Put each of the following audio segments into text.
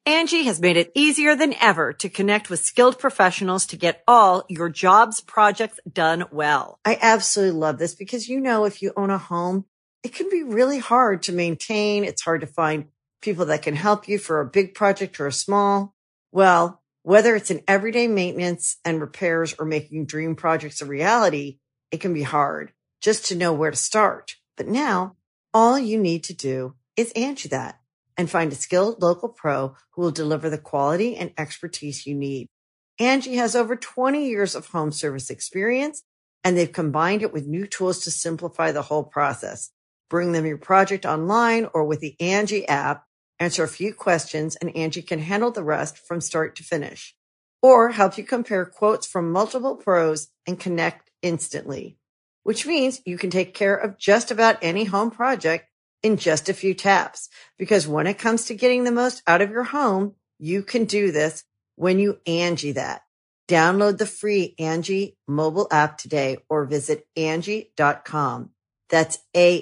Angie has made it easier than ever to connect with skilled professionals to get all your jobs projects done well. I absolutely love this because, if you own a home, it can be really hard to maintain. It's hard to find people that can help you for a big project or a small. Well, whether it's in everyday maintenance and repairs or making dream projects a reality, it can be hard just to know where to start. But now all you need to do is Angie that and find a skilled local pro who will deliver the quality and expertise you need. Angie has over 20 years of home service experience, and they've combined it with new tools to simplify the whole process. Bring them your project online or with the Angie app, answer a few questions, and Angie can handle the rest from start to finish. Or help you compare quotes from multiple pros and connect instantly, which means you can take care of just about any home project in just a few taps. Because when it comes to getting the most out of your home, you can do this when you Angie that. Download the free Angie mobile app today or visit Angie.com. That's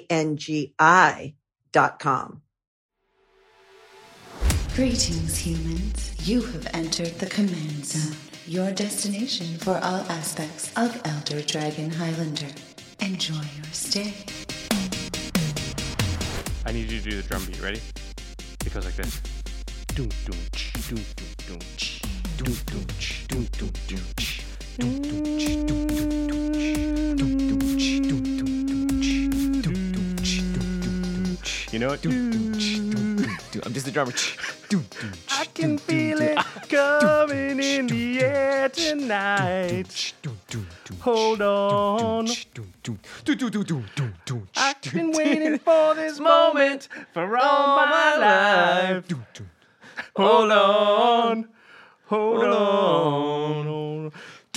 ANGI.com. Greetings, humans. You have entered the Command Zone, your destination for all aspects of Elder Dragon Highlander. Enjoy your stay. I need you to do the drum beat. Ready? It goes like this. Doom doom ch, doom doom doom ch, doom doom ch, doom doom doom ch, doom doom ch, doom doom doom ch, doom doom ch, doom doom doom ch, doom doom ch, doom doom doom ch. You know what? Doom doom ch, doom doom doom. I'm just a drummer. I can feel it coming in the air tonight. Hold on. I've been waiting for this moment for all my life. Hold on. Hold on.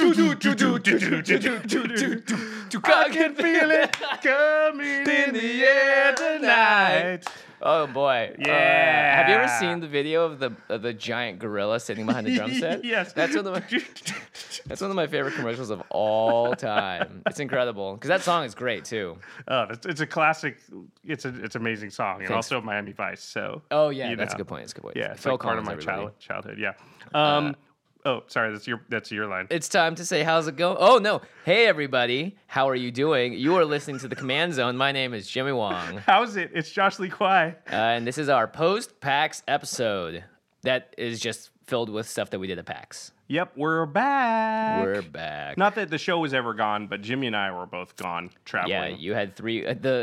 I can feel it coming in the air tonight. Oh boy! Yeah. Have you ever seen the video of the giant gorilla sitting behind the drum set? Yes. That's one of my favorite commercials of all time. It's incredible because that song is great too. Oh, it's a classic. It's an amazing song, and also Miami Vice. So. Oh yeah, that's a good point. That's a good point. Yeah, it's Phil like part of my Collins, childhood. Yeah. Oh, sorry. That's your line. It's time to say how's it going? Oh no! Hey everybody, how are you doing? You are listening to the Command Zone. My name is Jimmy Wong. How's it? It's Josh Lee Kwai. And this is our post-PAX episode that is just filled with stuff that we did at PAX. Yep, we're back. We're back. Not that the show was ever gone, but Jimmy and I were both gone traveling. Yeah, you had three.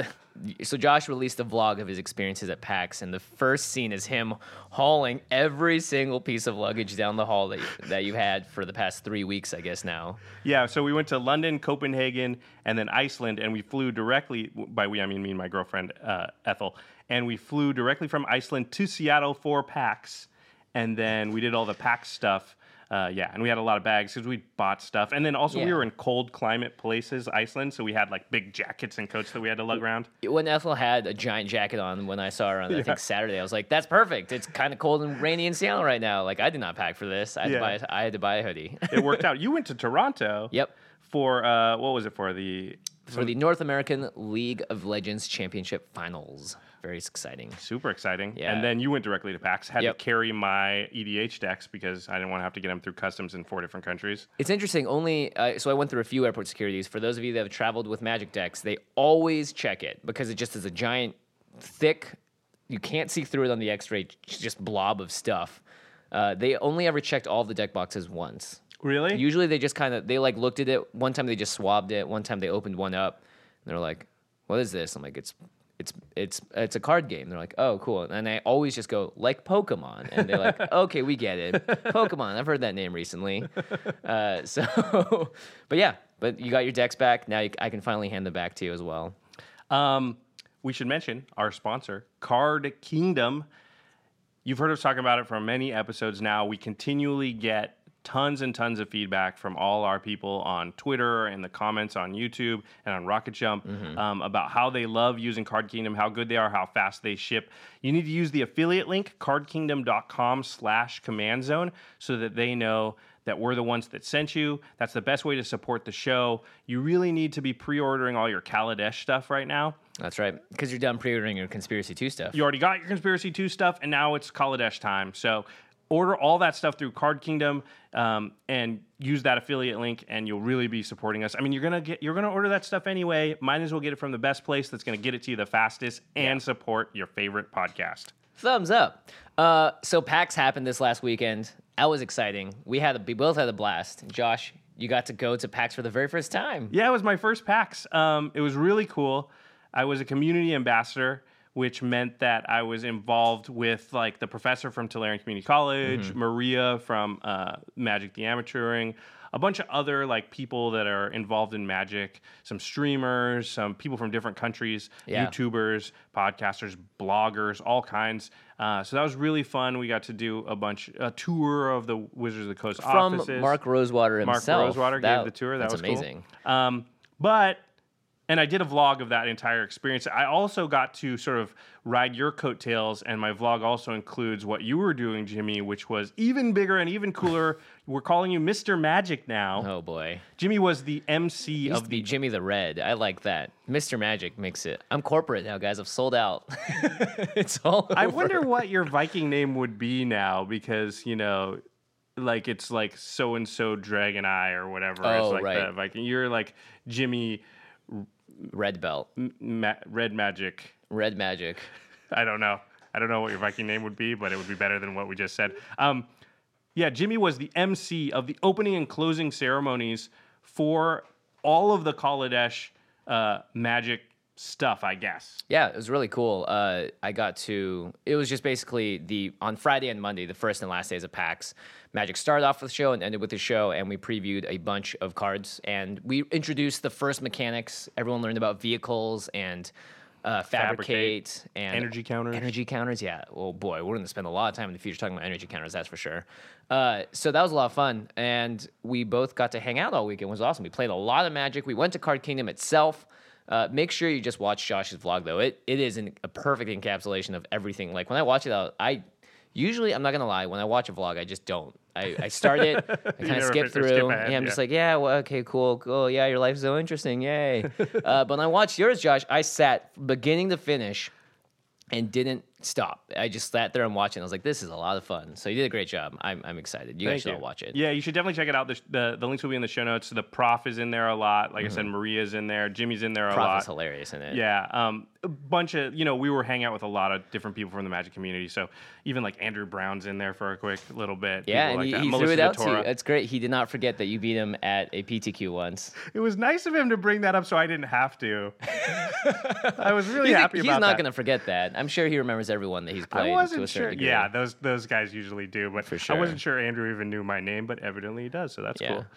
So Josh released a vlog of his experiences at PAX, and the first scene is him hauling every single piece of luggage down the hall that you've had for the past 3 weeks, I guess now. Yeah, so we went to London, Copenhagen, and then Iceland, and we flew directly, by we I mean me and my girlfriend, Ethel, and we flew directly from Iceland to Seattle for PAX, and then we did all the PAX stuff. And we had a lot of bags because we bought stuff. And then also we were in cold climate places, Iceland, so we had like big jackets and coats that we had to lug around. When Ethel had a giant jacket on when I saw her on, I think, Saturday, I was like, that's perfect. It's kind of cold and rainy in Seattle right now. Like, I did not pack for this. I had to buy a hoodie. It worked out. You went to Toronto. Yep. For, what was it for? For the North American League of Legends Championship Finals. Very exciting. Super exciting. Yeah. And then you went directly to PAX. Had to carry my EDH decks because I didn't want to have to get them through customs in 4 different countries. It's interesting. So I went through a few airport securities. For those of you that have traveled with Magic decks, they always check it because it just is a giant, thick, you can't see through it on the X-ray, just blob of stuff. They only ever checked all the deck boxes once. Really? Usually they just looked at it. One time they just swabbed it. One time they opened one up. And they're like, what is this? I'm like, it's a card game. They're like, oh, cool. And I always just go, like Pokemon. And they're like, okay, we get it. Pokemon, I've heard that name recently. But you got your decks back. Now I can finally hand them back to you as well. We should mention our sponsor, Card Kingdom. You've heard us talking about it for many episodes now. We continually get tons and tons of feedback from all our people on Twitter and the comments on YouTube and on Rocket Jump about how they love using Card Kingdom, how good they are, how fast they ship. You need to use the affiliate link, cardkingdom.com/command-zone, so that they know that we're the ones that sent you. That's the best way to support the show. You really need to be pre-ordering all your Kaladesh stuff right now. That's right, because you're done pre-ordering your Conspiracy 2 stuff. You already got your Conspiracy 2 stuff, and now it's Kaladesh time. So order all that stuff through Card Kingdom and use that affiliate link, and you'll really be supporting us. I mean, you're gonna order that stuff anyway. Might as well get it from the best place that's gonna get it to you the fastest and support your favorite podcast. Thumbs up. So PAX happened this last weekend. That was exciting. We both had a blast. Josh, you got to go to PAX for the very first time. Yeah, it was my first PAX. It was really cool. I was a community ambassador, which meant that I was involved with like the professor from Tulare Community College, Maria from Magic the Amateuring, a bunch of other like people that are involved in Magic, some streamers, some people from different countries, YouTubers, podcasters, bloggers, all kinds. So that was really fun. We got to do a tour of the Wizards of the Coast offices. From Mark Rosewater himself. Mark Rosewater gave the tour. That was amazing. Cool. And I did a vlog of that entire experience. I also got to sort of ride your coattails, and my vlog also includes what you were doing, Jimmy, which was even bigger and even cooler. We're calling you Mr. Magic now. Oh, boy. Jimmy was the MC of the Jimmy the Red. I like that. Mr. Magic makes it. I'm corporate now, guys. I've sold out. It's all over. I wonder what your Viking name would be now, because, you know, like it's like so-and-so Dragon Eye or whatever. Oh, it's like right. that Viking. You're like Jimmy... Red Belt. Red Magic. Red Magic. I don't know what your Viking name would be, but it would be better than what we just said. Yeah, Jimmy was the MC of the opening and closing ceremonies for all of the Kaladesh Magic stuff, I guess. Yeah, it was really cool. It was just basically on Friday and Monday, the first and last days of PAX. Magic started off with the show and ended with the show, and we previewed a bunch of cards, and we introduced the first mechanics. Everyone learned about vehicles and fabricate and energy counters. Energy counters, yeah. Oh boy, we're going to spend a lot of time in the future talking about energy counters, that's for sure. So that was a lot of fun, and we both got to hang out all weekend. It was awesome. We played a lot of Magic. We went to Card Kingdom itself. Make sure you just watch Josh's vlog, though. It is a perfect encapsulation of everything. Like, when I watch it out, I'm not going to lie, when I watch a vlog, I just don't. I start it, I kind of skip through, and I'm just like, yeah, well, okay, cool, yeah, your life's so interesting, yay. But when I watched yours, Josh, I sat beginning to finish and didn't stop. I just sat there and watched it. I was like, this is a lot of fun. So you did a great job. I'm excited. You guys should all watch it. Yeah, you should definitely check it out. The links will be in the show notes. The Prof is in there a lot. Like I said, Maria's in there. Jimmy's in there a lot. Prof is hilarious in it. Yeah. A bunch of, we were hanging out with a lot of different people from the Magic community. So even like Andrew Brown's in there for a quick little bit. Yeah, and like he threw it out to you. It's great. He did not forget that you beat him at a PTQ once. It was nice of him to bring that up so I didn't have to. I was really happy about that. He's not going to forget that. I'm sure he remembers everyone that he's played to a certain degree. Yeah, those guys usually do. But for sure. I wasn't sure Andrew even knew my name, but evidently he does, so that's cool.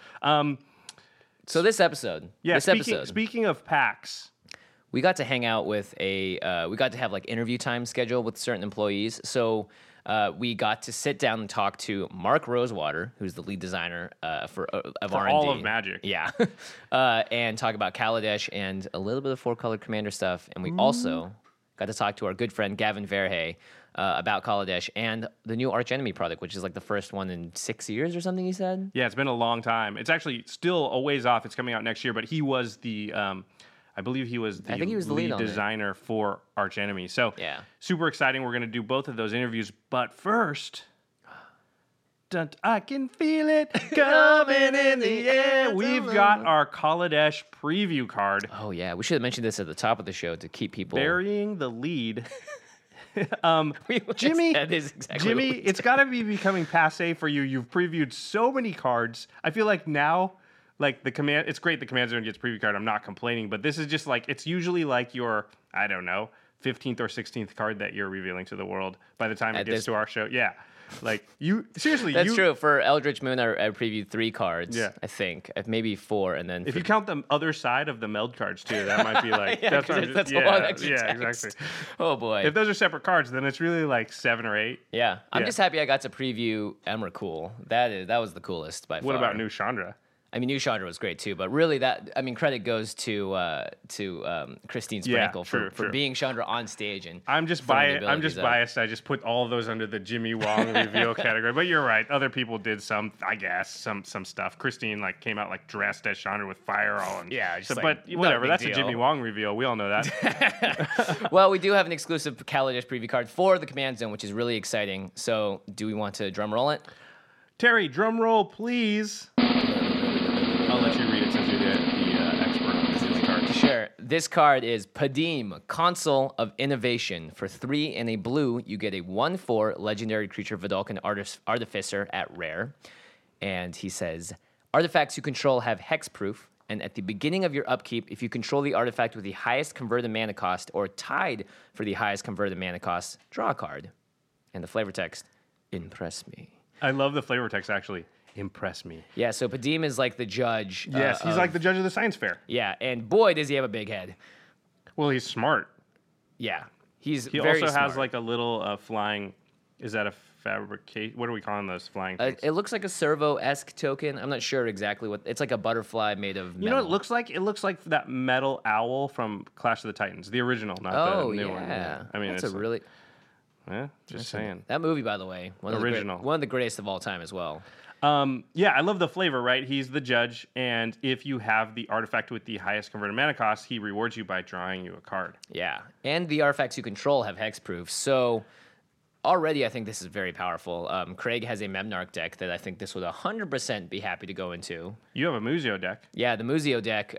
So this episode. Speaking of PAX, we got to hang out with we got to have like interview time scheduled with certain employees. So we got to sit down and talk to Mark Rosewater, who's the lead designer of R&D. all of Magic. Yeah. And talk about Kaladesh and a little bit of 4-color commander stuff. And we also got to talk to our good friend Gavin Verhey about Kaladesh and the new Arch Enemy product, which is like the first one in 6 years or something, he said? Yeah, it's been a long time. It's actually still a ways off. It's coming out next year, but he was the... I believe he was the lead designer for Arch Enemy. So super exciting. We're going to do both of those interviews. But first, I can feel it coming in the air. We've got our Kaladesh preview card. Oh, yeah. We should have mentioned this at the top of the show to keep people... Burying the lead. Jimmy, it's got to be becoming passe for you. You've previewed so many cards. I feel like now... Like it's great the Command Zone gets preview card. I'm not complaining, but this is just like, it's usually like your, I don't know, 15th or 16th card that you're revealing to the world by the time it gets to our show. Yeah. Like That's true. For Eldritch Moon, I previewed 3 cards. Yeah. I think maybe 4, and then if you count the other side of the meld cards too, that might be like that's a lot of extra text. Exactly. Oh boy. If those are separate cards, then it's really like 7 or 8. Yeah. I'm just happy I got to preview Emrakul. That was the coolest by far. What about New Chandra? I mean, New Chandra was great too, but really credit goes to Christine Sprankle for being Chandra on stage. And I'm just biased. I just put all of those under the Jimmy Wong reveal category. But you're right. Other people did some stuff. Christine came out dressed as Chandra with fire all. But whatever. That's a Jimmy Wong reveal. We all know that. Well, we do have an exclusive Kaladesh preview card for the Command Zone, which is really exciting. So, do we want to drum roll it? Terry, drum roll, please. I'll let you read it since you're the expert on this card. Sure. This card is Padim, Consul of Innovation. For 3 and a blue, you get a 1/4 legendary creature Vidalcan Artificer at rare. And he says, artifacts you control have hexproof, and at the beginning of your upkeep, if you control the artifact with the highest converted mana cost or tied for the highest converted mana cost, draw a card. And the flavor text, impress me. I love the flavor text, actually. Impress me. Yeah, so Padim is like the judge. Yes, he's like the judge of the science fair. Yeah, and boy, does he have a big head. Well, he's smart. Yeah, he also has a little flying. Is that a fabrication? What are we calling those flying things? It looks like a servo-esque token. I'm not sure exactly what. It's like a butterfly made of metal. You know what it looks like? It looks like that metal owl from Clash of the Titans, the original, not the new one. Yeah, I mean, it's a really. Yeah, just saying. That movie, by the way, one of the greatest of all time as well. Yeah, I love the flavor, right? He's the judge, and if you have the artifact with the highest converted mana cost, he rewards you by drawing you a card. Yeah, and the artifacts you control have hexproof, so already I think this is very powerful. Craig has a Memnarch deck that I think this would 100% be happy to go into. You have a Muzio deck. Yeah, the Muzio deck,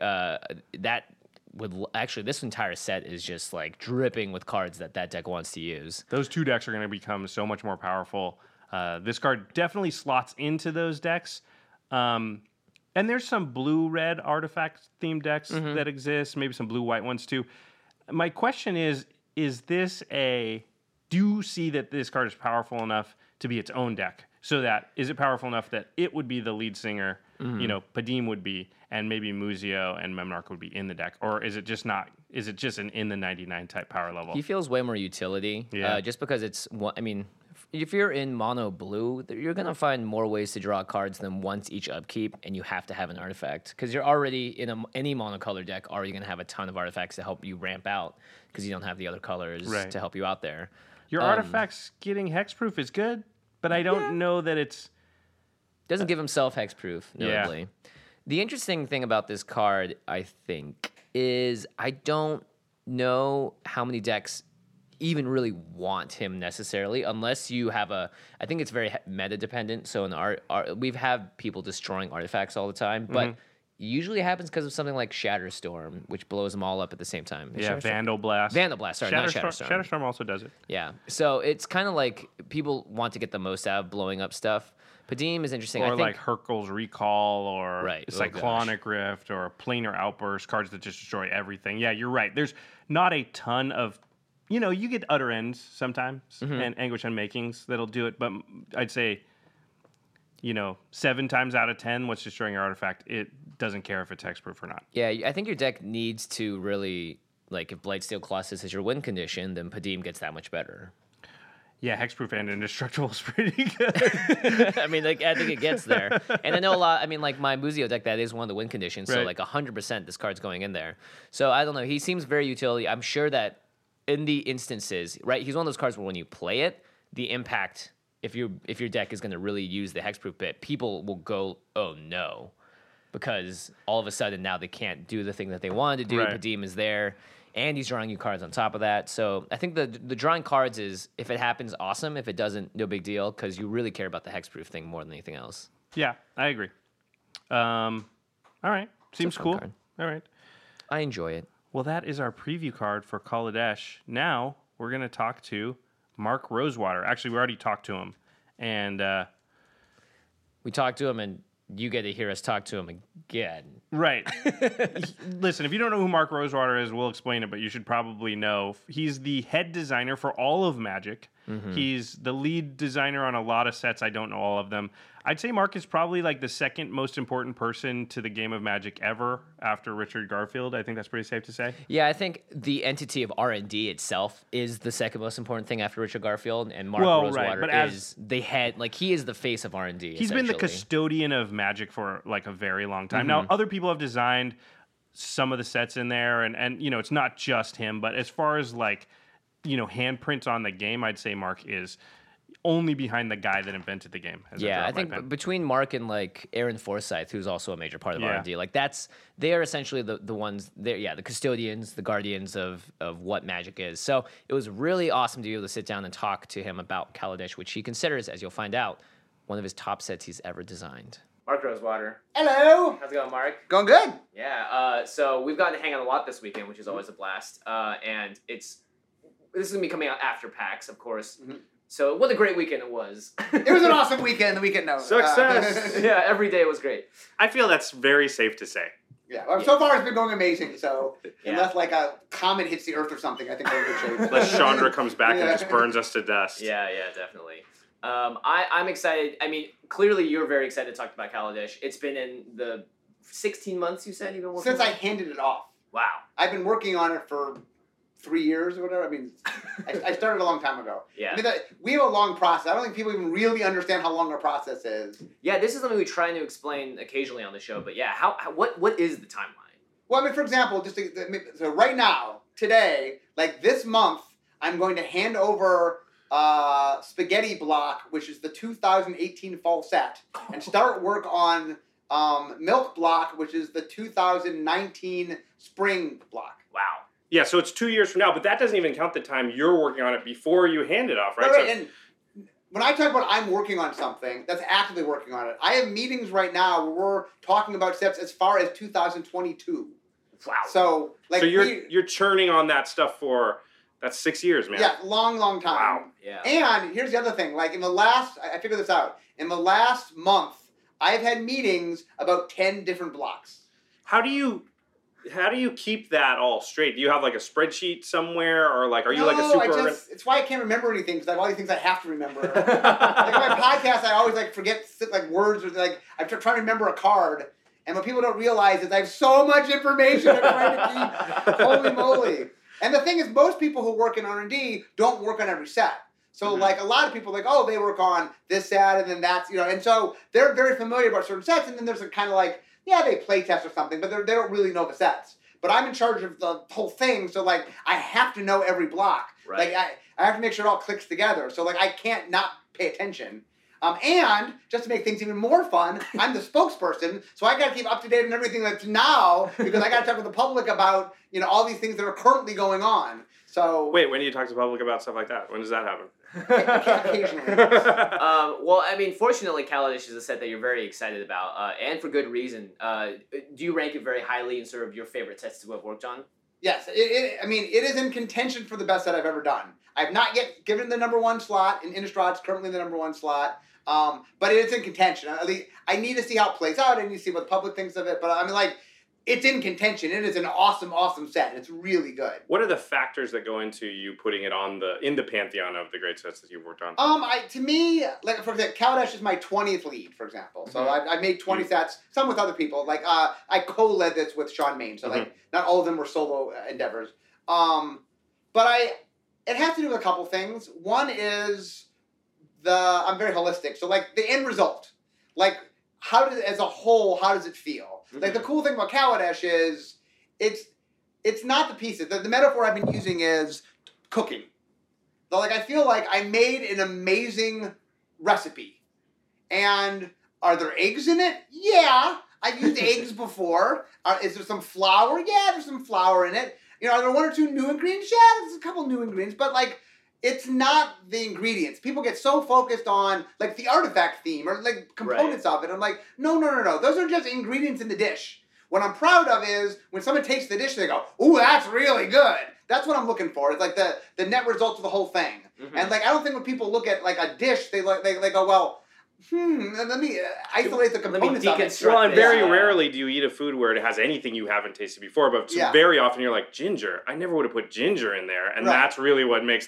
this entire set is just dripping with cards that deck wants to use. Those 2 decks are going to become so much more powerful. This card definitely slots into those decks. And there's some blue-red artifact-themed decks that exist, maybe some blue-white ones too. My question is this do you see that this card is powerful enough to be its own deck? So is it powerful enough that it would be the lead singer, Padim would be, and maybe Muzio and Memnarch would be in the deck? Or is it just not? Is it just an in the 99 type power level? He feels way more utility. Yeah. Just because if you're in mono blue, you're going to find more ways to draw cards than once each upkeep, and you have to have an artifact. Because you're already in any monocolor deck, already going to have a ton of artifacts to help you ramp out, because you don't have the other colors to help you out there. Your artifacts getting hexproof is good, but I don't know that it's... Doesn't give himself hexproof, notably. Yeah. The interesting thing about this card, I think, is I don't know how many decks even really want him necessarily, unless you have I think it's very meta dependent. So in we've had people destroying artifacts all the time, but usually happens because of something like Shatterstorm, which blows them all up at the same time. Vandal Blast. Sorry, not Shatterstorm. Shatterstorm also does it. Yeah. So it's kind of like people want to get the most out of blowing up stuff. Padim is interesting. Or like Hurkyl's Recall, or Cyclonic Rift, or Planar Outburst, cards that just destroy everything. Yeah, you're right. There's not a ton of... you get Utter Ends sometimes, and Anguish Unmakings that'll do it, but I'd say, 7 times out of 10, what's destroying your artifact, it doesn't care if it's hexproof or not. Yeah, I think your deck needs to really, if Blightsteel Colossus is your win condition, then Padim gets that much better. Yeah, hexproof and indestructible is pretty good. I think it gets there. And I know a lot, my Muzio deck, that is one of the win conditions, so 100% this card's going in there. So I don't know, he seems very utility. I'm sure that in the instances, right, he's one of those cards where when you play it, the impact, if your deck is going to really use the hexproof bit, people will go, oh no, because all of a sudden now they can't do the thing that they wanted to do. Right. Padim is there, and he's drawing you cards on top of that. So I think the drawing cards is, if it happens, awesome. If it doesn't, no big deal, because you really care about the hexproof thing more than anything else. Yeah, I agree. All right, seems cool. Card. All right, I enjoy it. Well, that is our preview card for Kaladesh. Now we're going to talk to Mark Rosewater. Actually, we already talked to him, and we talked to him, and you get to hear us talk to him again. Right. Listen, if you don't know who Mark Rosewater is, we'll explain it, but you should probably know. He's the head designer for all of Magic. He's the lead designer on a lot of sets. I don't know all of them. I'd say Mark is probably like the second most important person to the game of Magic ever after Richard Garfield. I think that's pretty safe to say. Yeah, I think the entity of R&D itself is the second most important thing after Richard Garfield, and Mark Rosewater is the head. Like, he is the face of R&D. He's been the custodian of Magic for like a very long time. Now, other people have designed some of the sets in there, and you know, it's not just him, but as far as like, you know, handprints on the game, I'd say Mark is only behind the guy that invented the game. Yeah, I think between Mark and like Aaron Forsyth, who's also a major part of R&D, like they are essentially the ones, the custodians, the guardians of what Magic is. So it was really awesome to be able to sit down and talk to him about Kaladesh, which he considers, as you'll find out, one of his top sets he's ever designed. Mark Rosewater. Hello. How's it going, Mark? Going good. Yeah. So we've gotten to hang out a lot this weekend, which is always a blast. And this is gonna be coming out after PAX, of course. Mm-hmm. So what a great weekend it was. It was an awesome weekend. The weekend, no. Success. Yeah, every day was great. I feel that's very safe to say. Yeah. Well, so far it's been going amazing. So unless like a comet hits the Earth or something, I think we're in good shape. Unless Chandra comes back and just burns us to dust. Yeah, definitely. I'm excited. I mean, clearly you're very excited to talk about Kaladesh. It's been in the 16 months, you said, you've been working since I handed it off. Wow. I've been working on it for 3 years or whatever. I mean, I started a long time ago. Yeah. I mean, we have a long process. I don't think people even really understand how long our process is. Yeah, this is something we try to explain occasionally on the show. But yeah, what is the timeline? Well, I mean, for example, so right now, today, like this month, I'm going to hand over Spaghetti Block, which is the 2018 fall set, and start work on Milk Block, which is the 2019 spring block. Wow. Yeah, so it's 2 years from now, but that doesn't even count the time you're working on it before you hand it off, right? Right, and when I talk about I'm working on something, that's actively working on it. I have meetings right now where we're talking about sets as far as 2022. Wow. So you're churning on that stuff for... That's 6 years, man. Yeah, long time. Wow. Yeah. And here's the other thing. Like I figured this out. In the last month, I've had meetings about 10 different blocks. How do you keep that all straight? Do you have like a spreadsheet somewhere, or like are you like a super? It's why I can't remember anything because I have all these things I have to remember. Like in my podcast, I always like forget like words or like I'm trying to remember a card. And what people don't realize is I have so much information I'm trying to keep. Holy moly! And the thing is, most people who work in R&D don't work on every set. So, like, a lot of people, like, oh, they work on this set, and then that's, you know, and so they're very familiar about certain sets, and then there's a kind of like, yeah, they play test or something, but they don't really know the sets. But I'm in charge of the whole thing, so, like, I have to know every block. Right. Like, I have to make sure it all clicks together. So, like, I can't not pay attention. And just to make things even more fun, I'm the spokesperson, so I got to keep up to date on everything that's now because I got to talk with the public about, you know, all these things that are currently going on. So wait, when do you talk to the public about stuff like that? When does that happen? Occasionally. Well, I mean, fortunately, Kaladesh is a set that you're very excited about, and for good reason. Do you rank it very highly in sort of your favorite sets to have worked on? Yes, it is in contention for the best set I've ever done. I've not yet given the number one slot, and Innistrad is currently the number one slot. But it's in contention. I need to see how it plays out. I need to see what the public thinks of it. But I mean, like, it's in contention. It is an awesome, awesome set. It's really good. What are the factors that go into you putting it on in the pantheon of the great sets that you've worked on? To me, like for example, Kaladesh is my 20th lead, for example. So I've made 20 sets, some with other people. Like I co-led this with Sean Main. So like not all of them were solo endeavors. But it has to do with a couple things. One is I'm very holistic. So like the end result, like as a whole, how does it feel? Like the cool thing about Kaladesh is it's not the pieces. The metaphor I've been using is cooking. So like I feel like I made an amazing recipe. And are there eggs in it? Yeah. I've used eggs before. Is there some flour? Yeah, there's some flour in it. You know, are there one or two new ingredients? Yeah, there's a couple new ingredients. But like, it's not the ingredients. People get so focused on like the artifact theme or like components of it. I'm like, no. Those are just ingredients in the dish. What I'm proud of is when someone tastes the dish, they go, "Ooh, that's really good." That's what I'm looking for. It's like the net result of the whole thing. And like, I don't think when people look at like a dish, they go, well, let me isolate the components of it. Well, and very rarely do you eat a food where it has anything you haven't tasted before, but very often you're like, ginger. I never would have put ginger in there, and that's really what makes that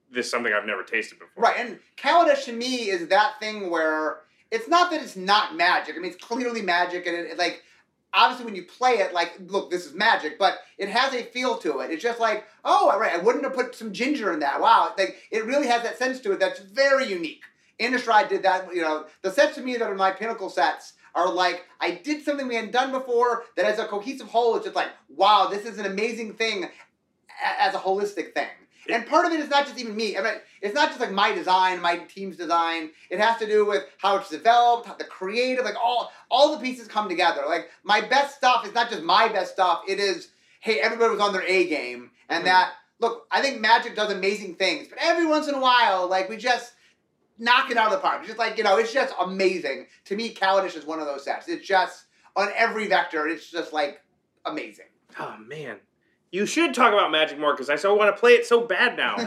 this is something I've never tasted before. Right, and Kaladesh to me is that thing where it's not that it's not Magic. I mean, it's clearly Magic, and it like, obviously when you play it, like, look, this is Magic, but it has a feel to it. It's just like, oh, all right, I wouldn't have put some ginger in that. Wow, like, it really has that sense to it that's very unique. Innistrad did that, you know, the sets to me that are my pinnacle sets are like, I did something we hadn't done before that as a cohesive whole, it's just like, wow, this is an amazing thing as a holistic thing. And part of it is not just even me. I mean, it's not just like my design, my team's design. It has to do with how it's developed, the creative, like all the pieces come together. Like my best stuff is not just my best stuff. It is, hey, everybody was on their A game. And that, look, I think Magic does amazing things. But every once in a while, like we just knock it out of the park. It's just like, you know, it's just amazing. To me, Kaladesh is one of those sets. It's just, on every vector, it's just like amazing. Oh, man. You should talk about Magic more because I so want to play it so bad now.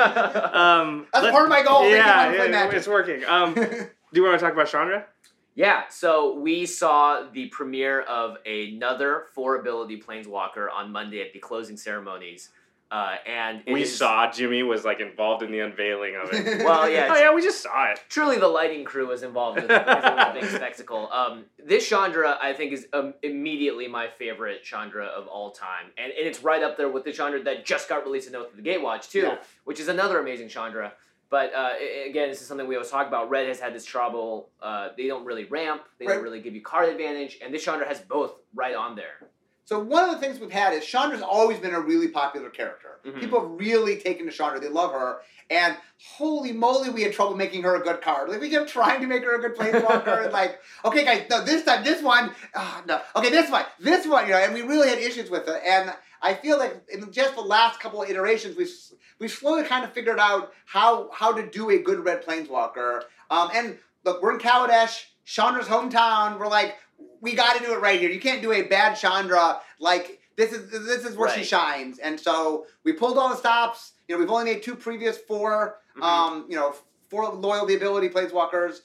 That's part of my goal. Yeah, play Magic. It's working. Do you want to talk about Chandra? Yeah, so we saw the premiere of another 4-ability Planeswalker on Monday at the closing ceremonies. And we saw Jimmy was like involved in the unveiling of it. Well, yeah. Oh, yeah, we just saw it. Truly the lighting crew was involved with it because it was a big spectacle. This Chandra, I think, is immediately my favorite Chandra of all time. And it's right up there with the Chandra that just got released in Oath of the Gatewatch, too, which is another amazing Chandra. But again, this is something we always talk about. Red has had this trouble. They don't really ramp. They don't really give you card advantage. And this Chandra has both right on there. So one of the things we've had is Chandra's always been a really popular character. Mm-hmm. People have really taken to Chandra. They love her. And holy moly, we had trouble making her a good card. Like, we kept trying to make her a good Planeswalker. And like, okay, guys, no, this time, this one, no. Okay, this one, you know, and we really had issues with it. And I feel like in just the last couple of iterations, we've slowly kind of figured out how to do a good red Planeswalker. And look, we're in Kaladesh, Chandra's hometown. We're like, we got to do it right here. You can't do a bad Chandra. Like, this is where she shines. And so we pulled all the stops. You know, we've only made 2 previous 4, you know, 4 loyalty ability Planeswalkers.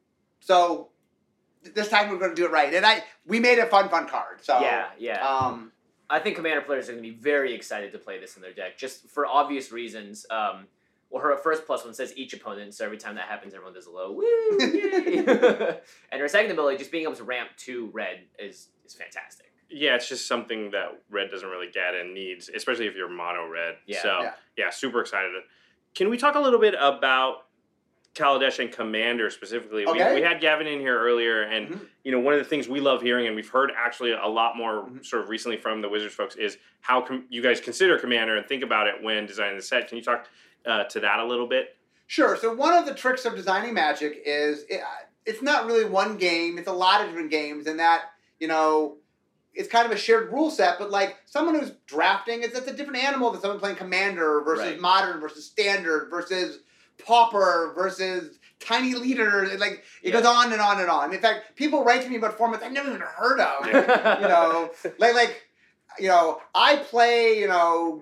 So this time we're going to do it right. And we made a fun card. So yeah. I think Commander players are going to be very excited to play this in their deck, just for obvious reasons. Well, her first +1 says each opponent, so every time that happens, everyone does a low woo, yay! And her second ability, just being able to ramp 2 red, is fantastic. Yeah, it's just something that red doesn't really get and needs, especially if you're mono red. Yeah. So, yeah, super excited. Can we talk a little bit about Kaladesh and Commander specifically? Okay. We had Gavin in here earlier, and you know, one of the things we love hearing, and we've heard actually a lot more sort of recently from the Wizards folks, is how you guys consider Commander and think about it when designing the set. Can you talk to that a little bit? Sure. So one of the tricks of designing Magic is it's not really one game. It's a lot of different games, and that, you know, it's kind of a shared rule set. But like someone who's drafting, it's a different animal than someone playing Commander versus Modern versus Standard versus Pauper versus Tiny Leader. Like it goes on and on and on. In fact, people write to me about formats I've never even heard of. You know, like you know, I play, you know,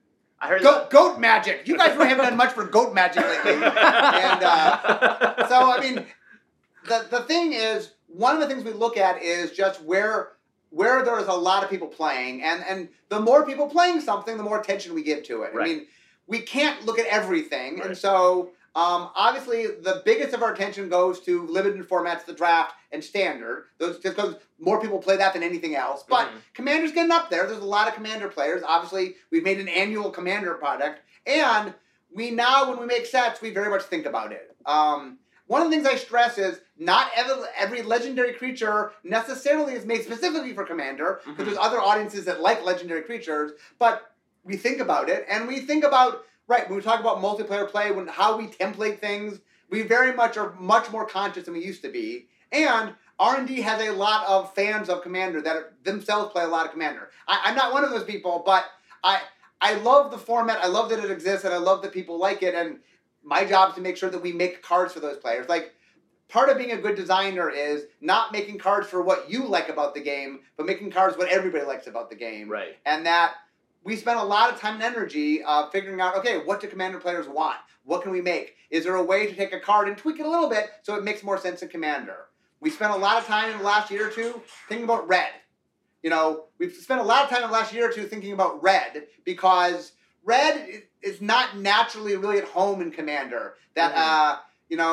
I heard Goat Magic. You guys really haven't done much for Goat Magic lately. And so, I mean, the thing is, one of the things we look at is just where there's a lot of people playing. And the more people playing something, the more attention we give to it. Right. I mean, we can't look at everything. Right. And so, obviously, the biggest of our attention goes to limited formats, the draft, and standard. Those just because more people play that than anything else. But Commander's getting up there. There's a lot of Commander players. Obviously, we've made an annual Commander product. And we now, when we make sets, we very much think about it. One of the things I stress is not every legendary creature necessarily is made specifically for Commander, because there's other audiences that like legendary creatures. But we think about it, and we think about, right, when we talk about multiplayer play, how we template things, we very much are much more conscious than we used to be. And R&D has a lot of fans of Commander that themselves play a lot of Commander. I'm not one of those people, but I love the format, I love that it exists, and I love that people like it, and my job is to make sure that we make cards for those players. Like, part of being a good designer is not making cards for what you like about the game, but making cards what everybody likes about the game. Right. And that we spend a lot of time and energy figuring out, okay, what do Commander players want? What can we make? Is there a way to take a card and tweak it a little bit so it makes more sense in Commander? We spent a lot of time in the last year or two thinking about red. You know, we've spent a lot of time in the last year or two thinking about red because red is not naturally really at home in Commander. That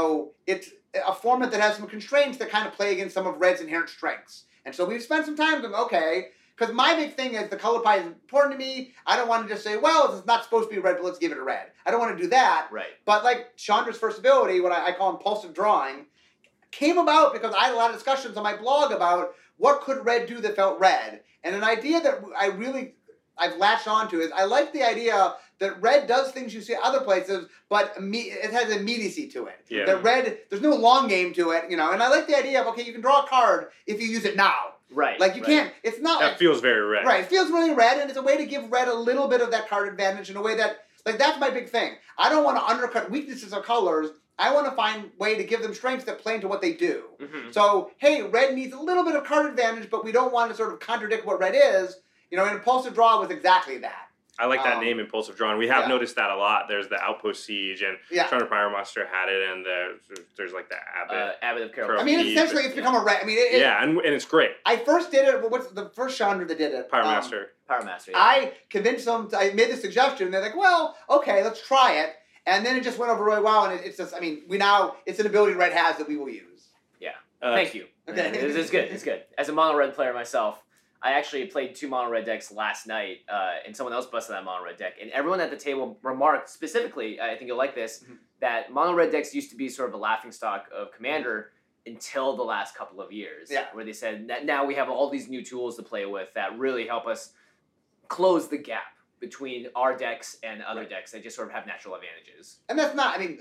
it's a format that has some constraints that kind of play against some of red's inherent strengths. And so we've spent some time going, okay, because my big thing is the color pie is important to me. I don't want to just say, well, it's not supposed to be red, but let's give it a red. I don't want to do that. Right. But like Chandra's first ability, what I call impulsive drawing, came about because I had a lot of discussions on my blog about what could red do that felt red. And an idea that I've latched onto is I like the idea that red does things you see other places, but it has immediacy to it. Yeah. That red, there's no long game to it, and I like the idea of, okay, you can draw a card if you use it now. Right. Like you can't, it's not That feels very red. Right, it feels really red, and it's a way to give red a little bit of that card advantage in a way that, like, that's my big thing. I don't want to undercut weaknesses of colors. I want to find a way to give them strengths that play into what they do. Mm-hmm. So, hey, red needs a little bit of card advantage, but we don't want to sort of contradict what red is. And Impulsive Draw was exactly that. I like that name, Impulsive Drawing. We have yeah. noticed that a lot. There's the Outpost Siege, and Chandra Pyromonster had it, and there's like the Abbot of Carol. I mean, essentially, it's become a red. I mean, and it's great. I first did it. What's the first Chandra that did it? Pyromaster. Pyromaster. Yeah. I convinced them. I made the suggestion. They're like, "Well, okay, let's try it." And then it just went over really well. And it's just, I mean, it's an ability red has that we will use. Yeah. Thank you. Okay. It's good. It's good. As a mono red player myself, I actually played 2 mono red decks last night, and someone else busted that mono red deck. And everyone at the table remarked specifically, I think you'll like this, that mono red decks used to be sort of a laughingstock of Commander until the last couple of years. Yeah. Where they said that now we have all these new tools to play with that really help us close the gap between our decks and other decks that just sort of have natural advantages. And that's not, I mean,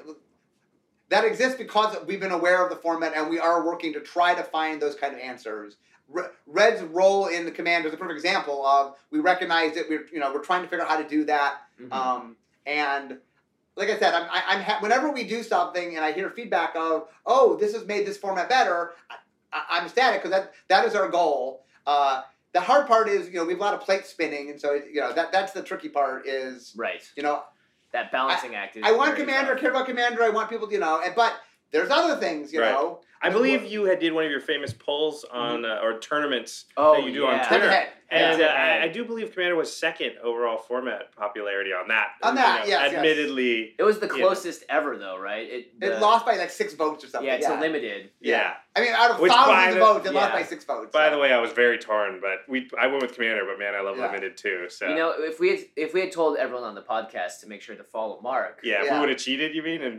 that exists because we've been aware of the format and we are working to try to find those kind of answers. Red's role in the Commander is a perfect example of we recognize that we're trying to figure out how to do that. Mm-hmm. And like I said, I'm whenever we do something and I hear feedback of, oh, this has made this format better, I'm ecstatic because that is our goal. The hard part is, we have a lot of plate spinning, and so that's the tricky part. Is right. That balancing act. Is I want Commander, I care about Commander. I want people to, but there's other things, know. I believe you did one of your famous polls on or tournaments that you do on Twitter. Head-to-head. And I do believe Commander was second overall format popularity on that. Yes. Admittedly. It was the closest ever, though, right? It lost by like 6 votes or something. Yeah, it's a limited. Yeah. I mean, out of thousands of votes, it lost by 6 votes. By the way, I was very torn, but I went with Commander, but man, I love limited too. So if we had told everyone on the podcast to make sure to follow Mark. Yeah, if we would have cheated, you mean?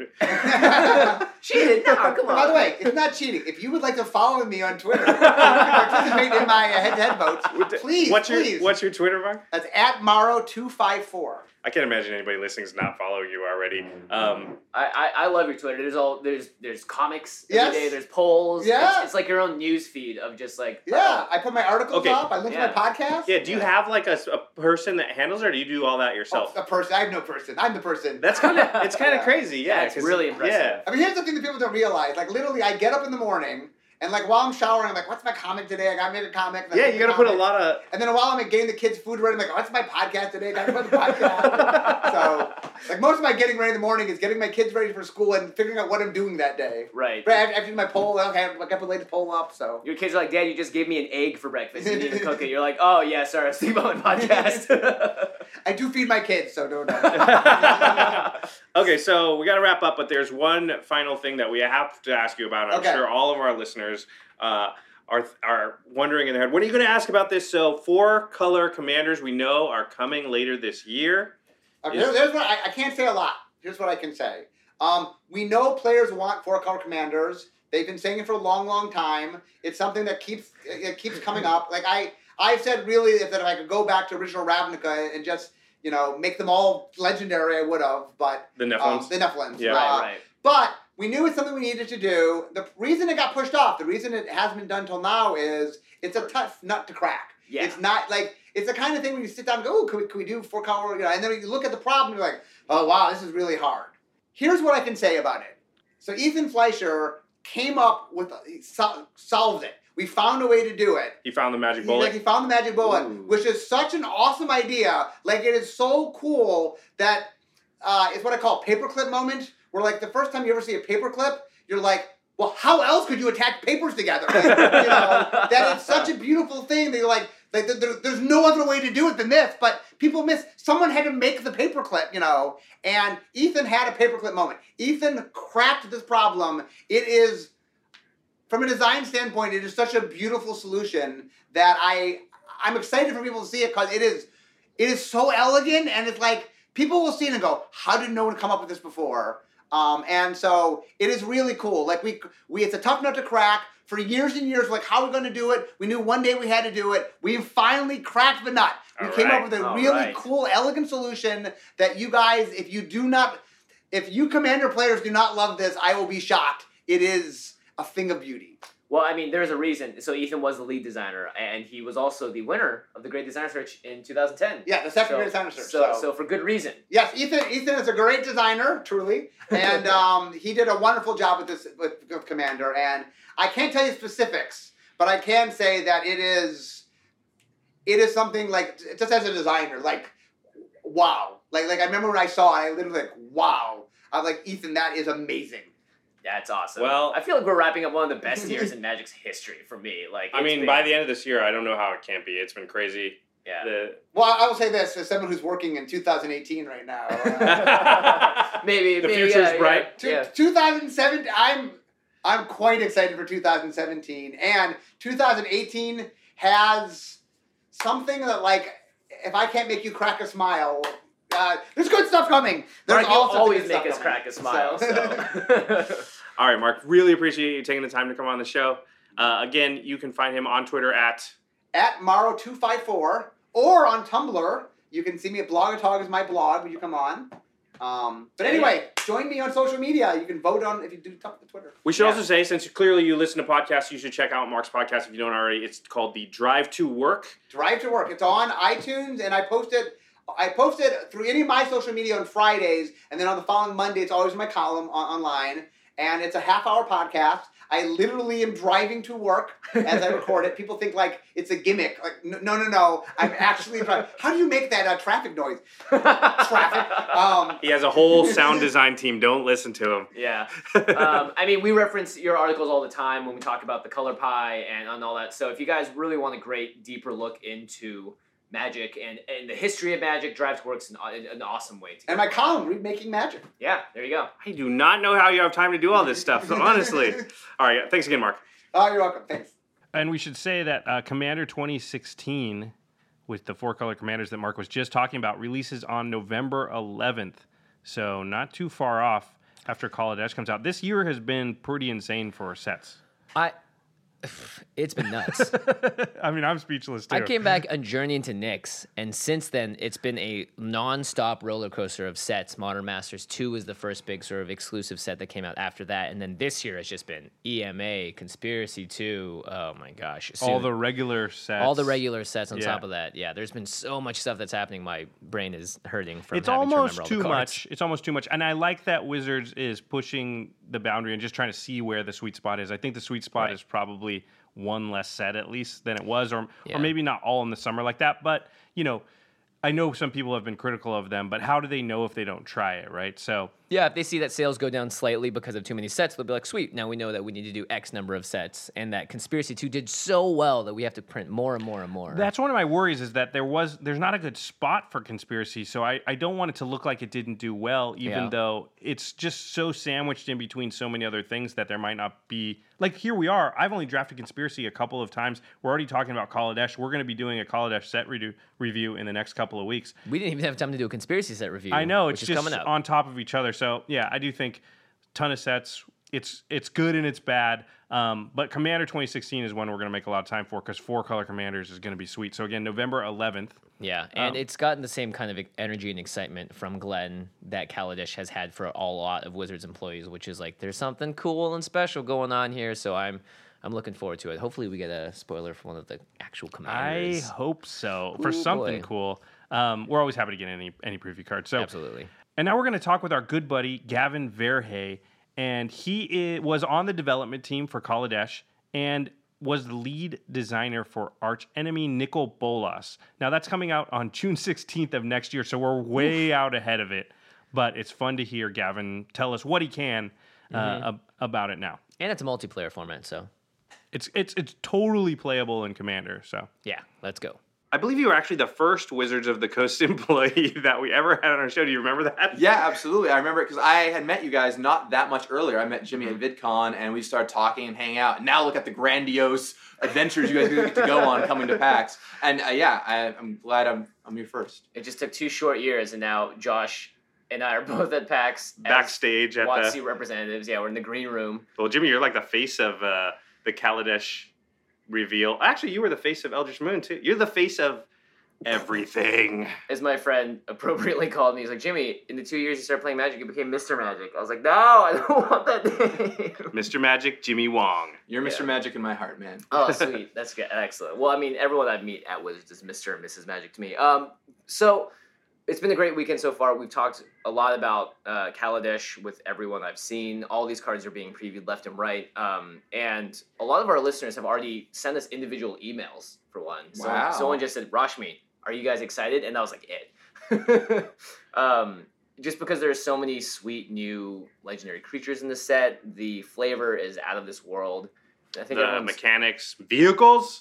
Cheated? No, come on. By the way, it's not cheating. If you would like to follow me on Twitter, participate in my head-to-head votes, please. What's your Twitter, Mark? That's @Maro254. I can't imagine anybody listening is not following you already. I love your Twitter. There's comics every day. There's polls. Yeah. It's like your own news feed of just like. I put my articles up. I link to my podcast. Yeah. Do you have like a person that handles it, or do you do all that yourself? A person. I have no person. I'm the person. That's kind of it's kind of crazy. Yeah, it's really impressive. Yeah. I mean, here's the thing that people don't realize. Like literally, I get up in the morning. And like while I'm showering, I'm like, "What's my comic today? I got to make a comic." Yeah, you got to put a lot of. And then while I'm getting the kids food ready, I'm like, "What's my podcast today? I got to put the podcast." So, like most of my getting ready in the morning is getting my kids ready for school and figuring out what I'm doing that day. Right. Right after my poll, okay, I got to put the latest poll up. So your kids are like, "Dad, you just gave me an egg for breakfast. You didn't even cook it." You're like, "Oh yeah, sorry, I was thinking about my podcast." I do feed my kids, so don't. Okay, so we got to wrap up, but there's one final thing that we have to ask you about. I'm sure all of our listeners are wondering in their head, what are you going to ask about this? So 4-color Commanders we know are coming later this year. Okay, there's what I can't say a lot. Here's what I can say. We know players want 4-color Commanders. They've been saying it for a long, long time. It's something that keeps coming up. Like I've said really that if I could go back to original Ravnica and just make them all legendary, I would have. But the Nephilims. The Nephilims. Yeah, right. But we knew it's something we needed to do. The reason it got pushed off, the reason it hasn't been done till now is it's a tough nut to crack. Yeah. It's not like, it's the kind of thing where you sit down and go, can we do 4-color? And then you look at the problem and you're like, oh wow, this is really hard. Here's what I can say about it. So Ethan Fleischer came up with, solved it. We found a way to do it. He found the magic bullet. He found the magic bullet, which is such an awesome idea. Like it is so cool that it's what I call a paperclip moment. Where like the first time you ever see a paperclip, you're like, well, how else could you attach papers together? That it's such a beautiful thing that you're like, Like there's no other way to do it than this, but people miss. Someone had to make the paperclip, and Ethan had a paperclip moment. Ethan cracked this problem. It is, from a design standpoint, it is such a beautiful solution that I'm excited for people to see it because it is so elegant, and it's like people will see it and go, "How did no one come up with this before?" And so it is really cool. Like we it's a tough nut to crack. For years and years, like, how are we going to do it? We knew one day we had to do it. We finally cracked the nut. We came up with a really cool, elegant solution that you guys, if you Commander players do not love this, I will be shocked. It is a thing of beauty. Well, I mean, there's a reason. So Ethan was the lead designer, and he was also the winner of the Great Designer Search in 2010. Yeah, the second Great Designer Search. So for good reason. Yes, Ethan is a great designer, truly, and he did a wonderful job with this with Commander. And I can't tell you specifics, but I can say that it is something like, just as a designer, like, wow. Like I remember when I saw it, I literally like, wow. I was like, Ethan, that is amazing. That's awesome. Well, I feel like we're wrapping up one of the best years in Magic's history for me. Like, by the end of this year, I don't know how it can't be. It's been crazy. Yeah. Well, I will say this as someone who's working in 2018 right now. maybe the future's bright. 2007. I'm quite excited for 2017, and 2018 has something that, like, if I can't make you crack a smile. There's good stuff coming. There's Mark, you'll always make us crack a smile. So. All right, Mark. Really appreciate you taking the time to come on the show. Again, you can find him on Twitter at Maro254 or on Tumblr. You can see me at Blogatog is my blog when you come on. But anyway, join me on social media. You can vote on if you do talk to Twitter. We should also say, since clearly you listen to podcasts, you should check out Mark's podcast if you don't already. It's called the Drive to Work. Drive to Work. It's on iTunes, and I post it through any of my social media on Fridays, and then on the following Monday, it's always my column online. And it's a half-hour podcast. I literally am driving to work as I record it. People think, like, it's a gimmick. Like, no. I'm actually driving. How do you make that traffic noise? Traffic. He has a whole sound design team. Don't listen to him. Yeah. I mean, we reference your articles all the time when we talk about the color pie and all that. So if you guys really want a great, deeper look into Magic and the history of Magic, Drive to Work's an awesome way to go. And my column, Read Making Magic. Yeah, there you go. I do not know how you have time to do all this stuff, honestly. All right, thanks again, Mark. Oh, you're welcome. Thanks. And we should say that Commander 2016, with the 4-color commanders that Mark was just talking about, releases on November 11th. So not too far off after Kaladesh comes out. This year has been pretty insane for sets. It's been nuts. I mean, I'm speechless, too. I came back on Journey into Nyx, and since then, it's been a non-stop roller coaster of sets. Modern Masters 2 was the first big sort of exclusive set that came out after that, and then this year has just been EMA, Conspiracy 2, oh my gosh. All the regular sets. All the regular sets on top of that. Yeah, there's been so much stuff that's happening. My brain is hurting from having to remember all the cards. It's almost too much. And I like that Wizards is pushing the boundary and just trying to see where the sweet spot is. I think the sweet spot is probably one less set at least than it was, or maybe not all in the summer like that. But, I know some people have been critical of them, but how do they know if they don't try it, right? So yeah, if they see that sales go down slightly because of too many sets, they'll be like, sweet, now we know that we need to do X number of sets, and that Conspiracy 2 did so well that we have to print more and more and more. That's one of my worries, is that there's not a good spot for Conspiracy, so I don't want it to look like it didn't do well, even though it's just so sandwiched in between so many other things that there might not be. Like, here we are. I've only drafted Conspiracy a couple of times. We're already talking about Kaladesh. We're going to be doing a Kaladesh set review in the next couple of weeks. We didn't even have time to do a Conspiracy set review. I know. It's just coming up on top of each other. So, yeah, I do think ton of sets. It's good and it's bad. But Commander 2016 is one we're going to make a lot of time for, because 4-color Commanders is going to be sweet. So, again, November 11th. Yeah, and it's gotten the same kind of energy and excitement from Glenn that Kaladesh has had for a lot of Wizards employees, which is like, there's something cool and special going on here. So I'm looking forward to it. Hopefully we get a spoiler for one of the actual commanders. I hope so. For something cool. We're always happy to get any preview cards. So absolutely. And now we're going to talk with our good buddy, Gavin Verhey. And he was on the development team for Kaladesh and was the lead designer for Arch Enemy Nicol Bolas. Now, that's coming out on June 16th of next year, so we're way out ahead of it. But it's fun to hear Gavin tell us what he can about it now. And it's a multiplayer format, so. It's totally playable in Commander. So Yeah, let's go. I believe you were actually the first Wizards of the Coast employee that we ever had on our show. Do you remember that? Yeah, absolutely. I remember it because I had met you guys not that much earlier. I met Jimmy at VidCon, and we started talking and hanging out. And now look at the grandiose adventures you guys get to go on coming to PAX. And I'm glad I'm here first. It just took 2 short years, and now Josh and I are both at PAX. Backstage at WotC representatives. Yeah, we're in the green room. Well, Jimmy, you're like the face of the Kaladesh reveal. Actually, you were the face of Eldritch Moon, too. You're the face of everything. As my friend appropriately called me, he's like, Jimmy, in the 2 years you started playing Magic, you became Mr. Magic. I was like, no, I don't want that name. Mr. Magic, Jimmy Wong. You're Mr. Magic in my heart, man. Oh, sweet. That's good. Excellent. Well, I mean, everyone I meet at Wizards is Mr. and Mrs. Magic to me. So it's been a great weekend so far. We've talked a lot about Kaladesh with everyone I've seen. All these cards are being previewed left and right. And a lot of our listeners have already sent us individual emails, for one. Wow. Someone just said, Rashmi, are you guys excited? And that was like it. Just because there's so many sweet new legendary creatures in the set, the flavor is out of this world. I think The mechanics, vehicles.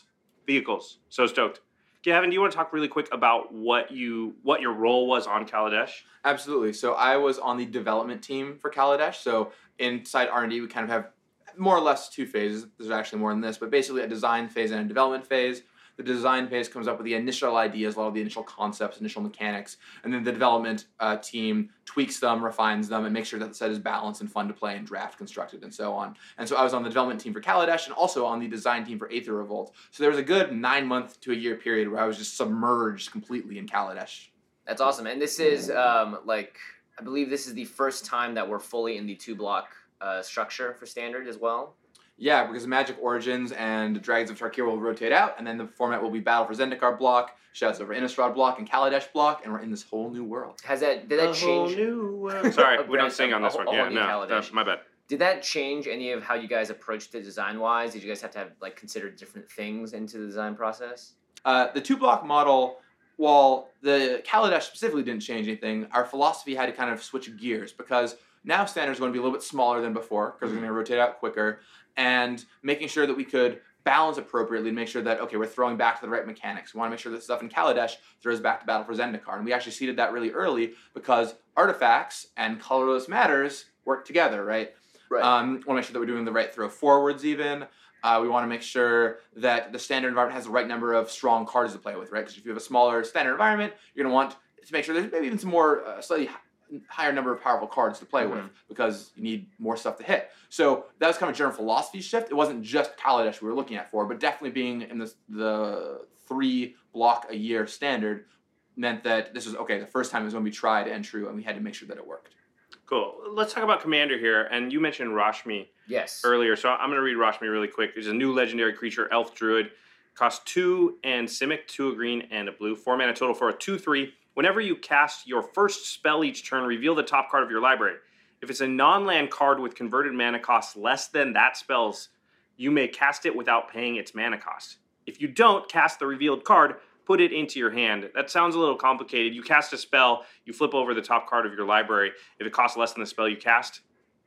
So stoked. Gavin, do you want to talk really quick about what your role was on Kaladesh? Absolutely. So I was on the development team for Kaladesh. So inside R&D, we kind of have more or less 2 phases. There's actually more than this, but basically a design phase and a development phase. The design phase comes up with the initial ideas, a lot of the initial concepts, initial mechanics, and then the development team tweaks them, refines them, and makes sure that the set is balanced and fun to play and draft constructed and so on. And so I was on the development team for Kaladesh and also on the design team for Aether Revolt. So there was a good 9-month to a year period where I was just submerged completely in Kaladesh. That's awesome. And this is, I believe this is the first time that we're fully in the 2-block structure for Standard as well. Yeah, because Magic Origins and Dragons of Tarkir will rotate out, and then the format will be Battle for Zendikar block, Shouts over Innistrad block, and Kaladesh block, and we're in this whole new world. Did that change? Sorry, we don't sing on this one. Yeah, no, Kaladesh. my bad. Did that change any of how you guys approached it design-wise? Did you guys have to have consider different things into the design process? The 2-block model, while the Kaladesh specifically didn't change anything, our philosophy had to kind of switch gears because now Standard is going to be a little bit smaller than before because we're going to rotate out quicker, and making sure that we could balance appropriately and make sure that, okay, we're throwing back to the right mechanics. We want to make sure that stuff in Kaladesh throws back to Battle for Zendikar. And we actually seeded that really early because artifacts and colorless matters work together, right? Right. We want to make sure that we're doing the right throw forwards even. We want to make sure that the standard environment has the right number of strong cards to play with, right? Because if you have a smaller standard environment, you're going to want to make sure there's maybe even some more slightly higher number of powerful cards to play with because you need more stuff to hit. So that was kind of a general philosophy shift. It wasn't just Kaladesh we were looking at for, but definitely being in the 3-block a year standard meant that this was, okay, the first time it was going to be tried and true, and we had to make sure that it worked. Cool. Let's talk about Commander here. And you mentioned Rashmi earlier, so I'm going to read Rashmi really quick. It's a new legendary creature, Elf Druid. Costs 2 and Simic, 2 a green and a blue. 4 mana total for a 2/3. Whenever you cast your first spell each turn, reveal the top card of your library. If it's a non-land card with converted mana cost less than that spell's, you may cast it without paying its mana cost. If you don't cast the revealed card, put it into your hand. That sounds a little complicated. You cast a spell, you flip over the top card of your library. If it costs less than the spell you cast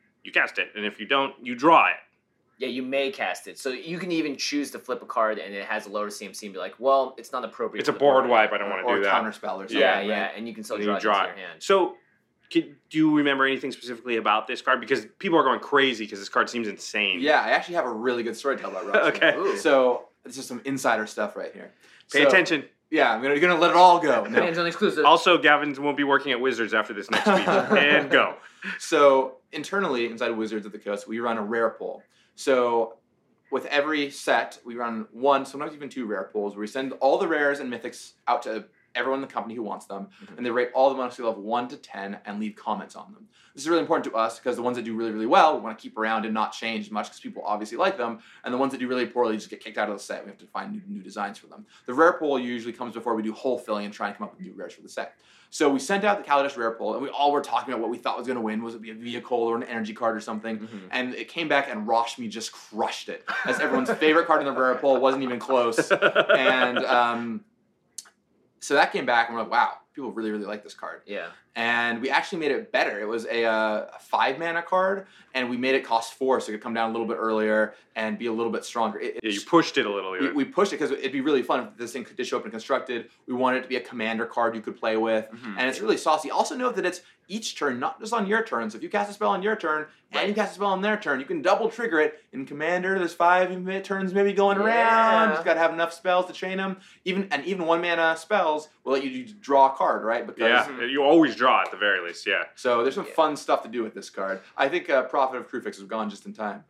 it. And if you don't, you draw it. Yeah, you may cast it. So you can even choose to flip a card and it has a lower CMC and be like, well, it's not appropriate. It's a board wipe. I don't want to do that. Or counterspell or something. Yeah, and you can still draw it into your hand. So do you remember anything specifically about this card? Because people are going crazy because this card seems insane. Yeah, I actually have a really good story to tell about Rashmi. Okay. Ooh. So this is some insider stuff right here. Pay attention. Yeah, I'm gonna let it all go. No. Hands on exclusive. Also, Gavin won't be working at Wizards after this next speech. And go. So internally, inside Wizards of the Coast, we run a rare pool. So with every set, we run 1, sometimes even 2 rare pools, where we send all the rares and mythics out to everyone in the company who wants them, and they rate all of them on a scale of 1 to 10 and leave comments on them. This is really important to us because the ones that do really, really well, we want to keep around and not change much because people obviously like them, and the ones that do really poorly just get kicked out of the set. We have to find new designs for them. The rare pool usually comes before we do hole filling and try and come up with new rares for the set. So we sent out the Kaladesh rare pool, and we all were talking about what we thought was going to win. Was it be a vehicle or an energy card or something? And it came back, and Rashmi just crushed it. As everyone's favorite card in the rare pool, wasn't even close. And so that came back, and we're like, wow, people really, really like this card. Yeah. And we actually made it better. It was a 5-mana card, and we made it cost 4, so it could come down a little bit earlier and be a little bit stronger. You pushed it a little. We pushed it because it'd be really fun if this thing could just show up and constructed. We wanted it to be a commander card you could play with, and it's really saucy. Also note that it's each turn, not just on your turn. So if you cast a spell on your turn and you cast a spell on their turn, you can double trigger it. In Commander, there's 5 turns maybe going around. You've got to have enough spells to chain them. Even 1-mana spells will let you draw a card, right? Because you always draw at the very least. Yeah. So there's some fun stuff to do with this card. I think Prophet of Crufix was gone just in time.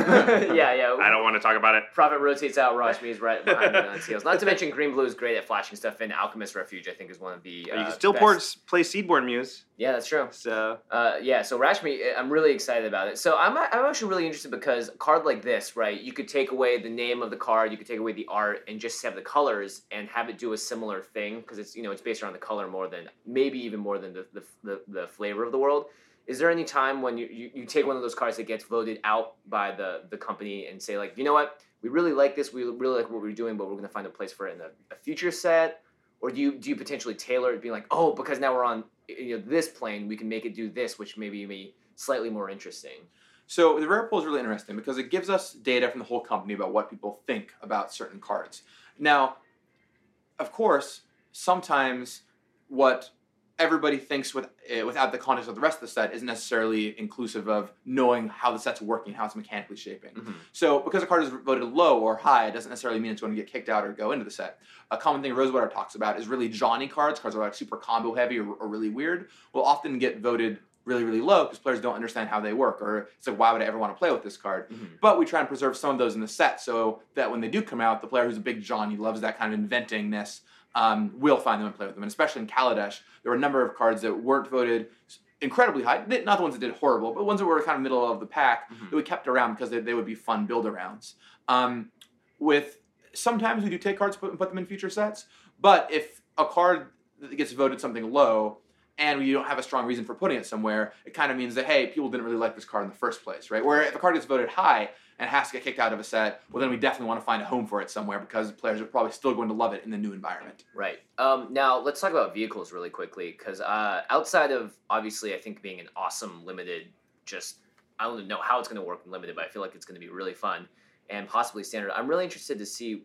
Yeah. I don't want to talk about it. Prophet rotates out, Rashmi is right behind me on its heels. Not to mention Green Blue is great at flashing stuff in. Alchemist Refuge, I think, is one of the you can still best. play Seedborn Muse. Yeah, that's true. So so Rashmi, I'm really excited about it. So I'm actually really interested because a card like this, right? You could take away the name of the card, you could take away the art, and just have the colors and have it do a similar thing because it's it's based around the color more than even more than the flavor of the world. Is there any time when you take one of those cards that gets voted out by the company and say, like, you know what, we really like this, we really like what we're doing, but we're going to find a place for it in a future set? Or do you potentially tailor it, being like, oh, because now we're on this plane, we can make it do this, which maybe be slightly more interesting? So the rare pool is really interesting because it gives us data from the whole company about what people think about certain cards. Now, of course, sometimes what everybody thinks without the context of the rest of the set isn't necessarily inclusive of knowing how the set's working, how it's mechanically shaping. So because a card is voted low or high, it doesn't necessarily mean it's going to get kicked out or go into the set. A common thing Rosewater talks about is really Johnny cards that are like super combo heavy or really weird, will often get voted really, really low because players don't understand how they work, or it's like, why would I ever want to play with this card? But we try and preserve some of those in the set so that when they do come out, the player who's a big Johnny, loves that kind of inventingness, will find them and play with them. And especially in Kaladesh, there were a number of cards that weren't voted incredibly high, not the ones that did horrible, but ones that were kind of middle of the pack that we kept around because they would be fun build-arounds. Sometimes we do take cards and put them in future sets, but if a card gets voted something low and we don't have a strong reason for putting it somewhere, it kind of means that, hey, people didn't really like this card in the first place, right? Where if a card gets voted high and has to get kicked out of a set, well, then we definitely want to find a home for it somewhere because players are probably still going to love it in the new environment. Right. Now, let's talk about vehicles really quickly because outside of, obviously, I think being an awesome limited, I don't know how it's going to work in limited, but I feel like it's going to be really fun and possibly standard. I'm really interested to see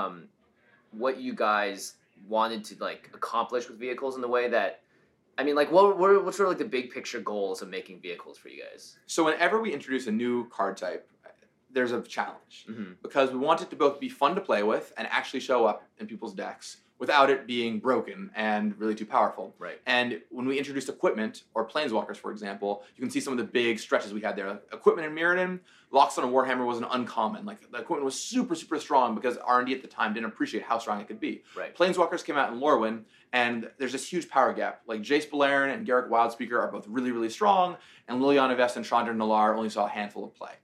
what you guys wanted to accomplish with vehicles in the way that, what's sort of like the big picture goals of making vehicles for you guys? So whenever we introduce a new card type, there's a challenge because we want it to both be fun to play with and actually show up in people's decks without it being broken and really too powerful. Right. And when we introduced equipment, or Planeswalkers, for example, you can see some of the big stretches we had there. Equipment in Mirrodin, Loxodon and Warhammer was an uncommon. The equipment was super, super strong because R&D at the time didn't appreciate how strong it could be. Right. Planeswalkers came out in Lorwyn, and there's this huge power gap. Jace Beleren and Garruk Wildspeaker are both really, really strong, and Liliana Vest and Chandra Nalaar only saw a handful of play.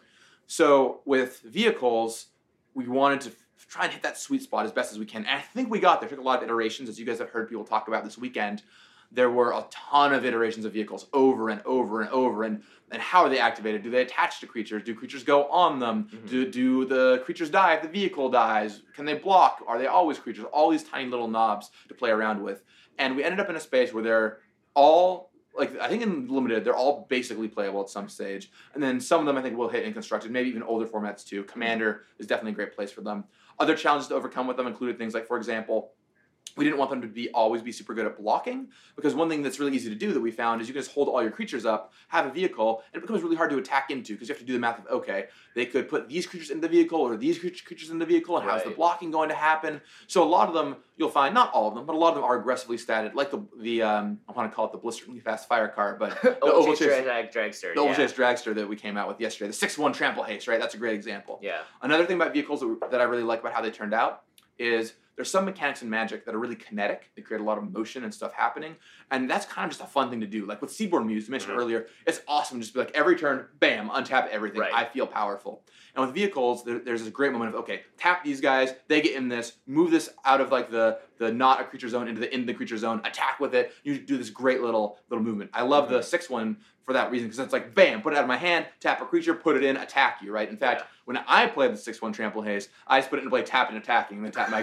So with vehicles, we wanted to try and hit that sweet spot as best as we can. And I think we got there. It took a lot of iterations, as you guys have heard people talk about this weekend. There were a ton of iterations of vehicles over and over and over. And how are they activated? Do they attach to creatures? Do creatures go on them? Do the creatures die if the vehicle dies? Can they block? Are they always creatures? All these tiny little knobs to play around with. And we ended up in a space where they're all, I think in Limited, they're all basically playable at some stage. And then some of them I think will hit in Constructed, maybe even older formats too. Commander is definitely a great place for them. Other challenges to overcome with them included things like, for example, we didn't want them to always be super good at blocking, because one thing that's really easy to do that we found is you can just hold all your creatures up, have a vehicle, and it becomes really hard to attack into because you have to do the math of, okay, they could put these creatures in the vehicle or these creatures in the vehicle, and how's the blocking going to happen? So a lot of them, you'll find, not all of them, but a lot of them are aggressively statted, like the I want to call it the blisteringly fast fire card, but the Ovalchase Dragster. The Ovalchase Dragster that we came out with yesterday, the 6/1 Trample Haste, right? That's a great example. Yeah. Another thing about vehicles that I really like about how they turned out is there's some mechanics in Magic that are really kinetic. They create a lot of motion and stuff happening. And that's kind of just a fun thing to do. Like with Seedborn Muse, you mentioned earlier, it's awesome just to be like, every turn, bam, untap everything. Right. I feel powerful. And with vehicles, there's this great moment of, okay, tap these guys, they get in this, move this out of the not a creature zone into the creature zone, attack with it. You do this great little movement. I love the 6/1 for that reason, because it's like, bam, put it out of my hand, tap a creature, put it in, attack you, right? In fact, when I play the 6/1 Trample Haste, I just put it into play tap and attacking, and then tap my creature.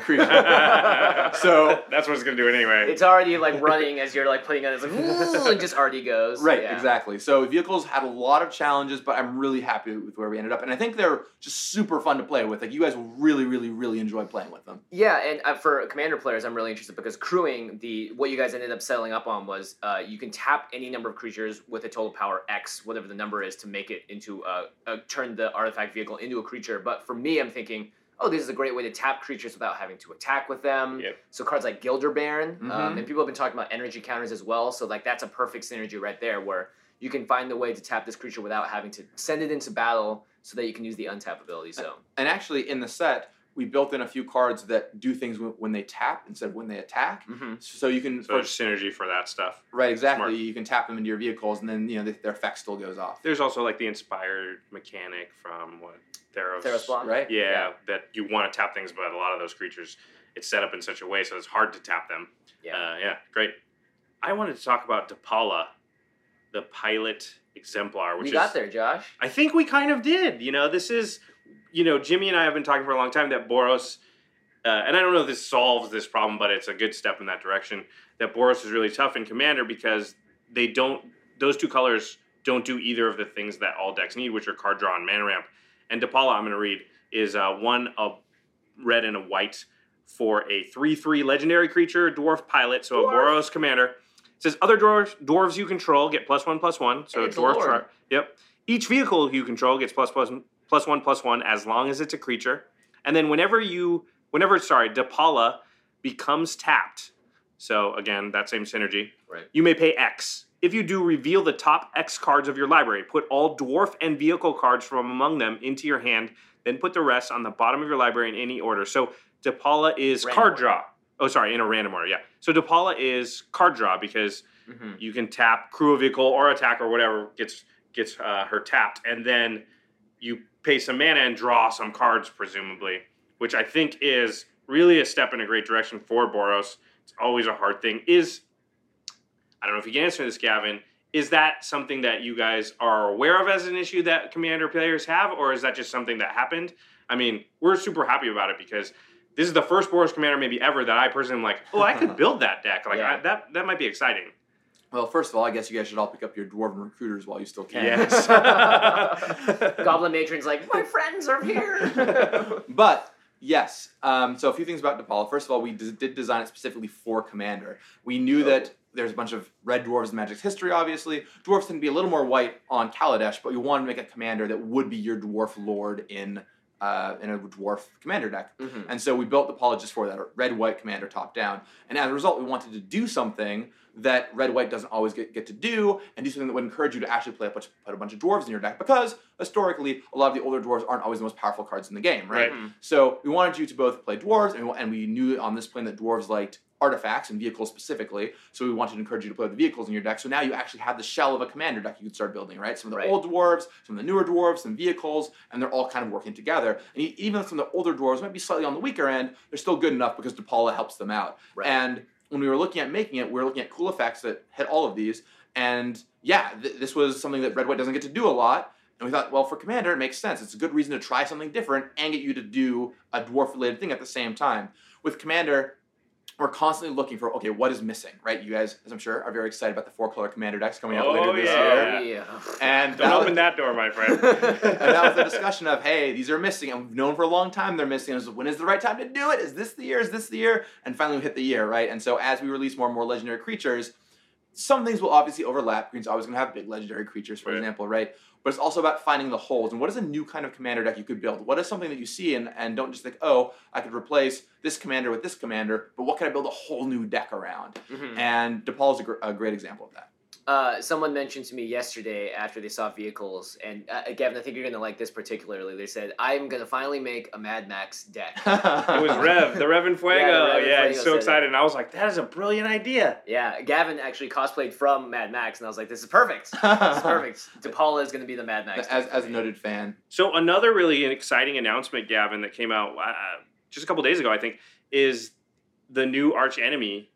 So that's what it's gonna do anyway. It's already like running as you're like putting it. It's like it just already goes. right, Yeah. exactly. So vehicles had a lot of challenges, but I'm really happy with where we ended up, and I think they're just super fun to play with. Like you guys will really, really, really enjoy playing with them. Yeah, and for commander players, I'm really interested because crewing, what you guys ended up settling up on was you can tap any number of creatures with a total power X, whatever the number is, to make it into turn the artifact vehicle into a creature. But for me, I'm thinking, oh, this is a great way to tap creatures without having to attack with them. Yep. So cards like Gilder Baron, Mhm. and people have been talking about energy counters as well. So like that's a perfect synergy right there, where you can find the way to tap this creature without having to send it into battle, so that you can use the untap ability. So And actually, in the set, we built in a few cards that do things when they tap instead of when they attack. Mhm. So you can, So there's synergy for that stuff. right, exactly. Smart. You can tap them into your vehicles, and then their effect still goes off. There's also like the inspired mechanic from Theros. Theros Blonde. Right? Yeah, that you want to tap things, but a lot of those creatures, it's set up in such a way so it's hard to tap them. Yeah. Great. I wanted to talk about Depala, the pilot exemplar, which We is got there, Josh. I think we kind of did. This is, Jimmy and I have been talking for a long time that Boros, and I don't know if this solves this problem, but it's a good step in that direction, that Boros is really tough in Commander because those two colors don't do either of the things that all decks need, which are card draw and mana ramp. And Depala, I'm going to read, is one a red and a white for a 3/3 legendary creature, dwarf pilot, so a Boros commander. It says other dwarves you control get +1/+1. So Hey, it's a dwarf lord. Yep. Each vehicle you control gets +1/+1 as long as it's a creature. And then whenever Depala becomes tapped, so again, that same synergy, Right. you may pay X. If you do, reveal the top X cards of your library. Put all dwarf and vehicle cards from among them into your hand, then put the rest on the bottom of your library in any order. So Depala is Random card order. draw. Oh, sorry, in a random order, yeah. So Depala is card draw because Mm-hmm. you can tap crew a vehicle or attack or whatever gets her tapped, and then you pay some mana and draw some cards, presumably, which I think is really a step in a great direction for Boros. It's always a hard thing. I don't know if you can answer this, Gavin. Is that something that you guys are aware of as an issue that Commander players have, or is that just something that happened? I mean, we're super happy about it because this is the first Boros Commander maybe ever that I personally am like, oh, I could build that deck. Like Yeah. that might be exciting. Well, first of all, I guess you guys should all pick up your Dwarven Recruiters while you still can. Yes. Goblin Matron's like, my friends are here. But yes, so a few things about Depala. First of all, we did design it specifically for Commander. We knew that there's a bunch of red dwarves in Magic's history, obviously. Dwarves tend to be a little more white on Kaladesh, but we wanted to make a commander that would be your dwarf lord in a dwarf commander deck. Mhm. And so we built Depala just for that, a red-white commander top down. And as a result, we wanted to do something that red-white doesn't always get to do, and do something that would encourage you to actually put a bunch of dwarves in your deck, because historically, a lot of the older dwarves aren't always the most powerful cards in the game, right? Right. So we wanted you to both play dwarves, and we knew on this plane that dwarves liked artifacts and vehicles specifically, so we wanted to encourage you to play the vehicles in your deck. So now you actually have the shell of a commander deck you could start building, right? Some of the Right. old dwarves, some of the newer dwarves, some vehicles, and they're all kind of working together. And even though some of the older dwarves might be slightly on the weaker end, they're still good enough because Depala helps them out. Right. And when we were looking at making it, we were looking at cool effects that hit all of these. And yeah, this was something that red-white doesn't get to do a lot. And we thought, well, for Commander, it makes sense. It's a good reason to try something different and get you to do a dwarf-related thing at the same time. With Commander, we're constantly looking for, okay, what is missing, right? You guys, as I'm sure, are very excited about the 4-color Commander decks coming out later this yeah. year. Yeah. And Don't that open was, that door, my friend. and that was the discussion of, hey, these are missing, and we've known for a long time they're missing. And it was, when is the right time to do it? Is this the year? Is this the year? And finally we hit the year, right? And so as we release more and more legendary creatures, some things will obviously overlap. Green's always going to have big legendary creatures, for Right. example, right? But it's also about finding the holes. And what is a new kind of commander deck you could build? What is something that you see and don't just think, oh, I could replace this commander with this commander, but what can I build a whole new deck around? Mhm. And DePaul is a great example of that. Someone mentioned to me yesterday after they saw vehicles, and Gavin, I think you're going to like this particularly. They said, I'm going to finally make a Mad Max deck. It was Rev, the Rev and Fuego. Yeah, the Rev and Yeah, Fuego he's so said excited. And I was like, that is a brilliant idea. Yeah, Gavin actually cosplayed from Mad Max, and I was like, this is perfect. This is perfect. DePaula is going to be the Mad Max. as deck a for me. noted fan. So another really exciting announcement, Gavin, that came out just a couple days ago, I think, is the new Arch Enemy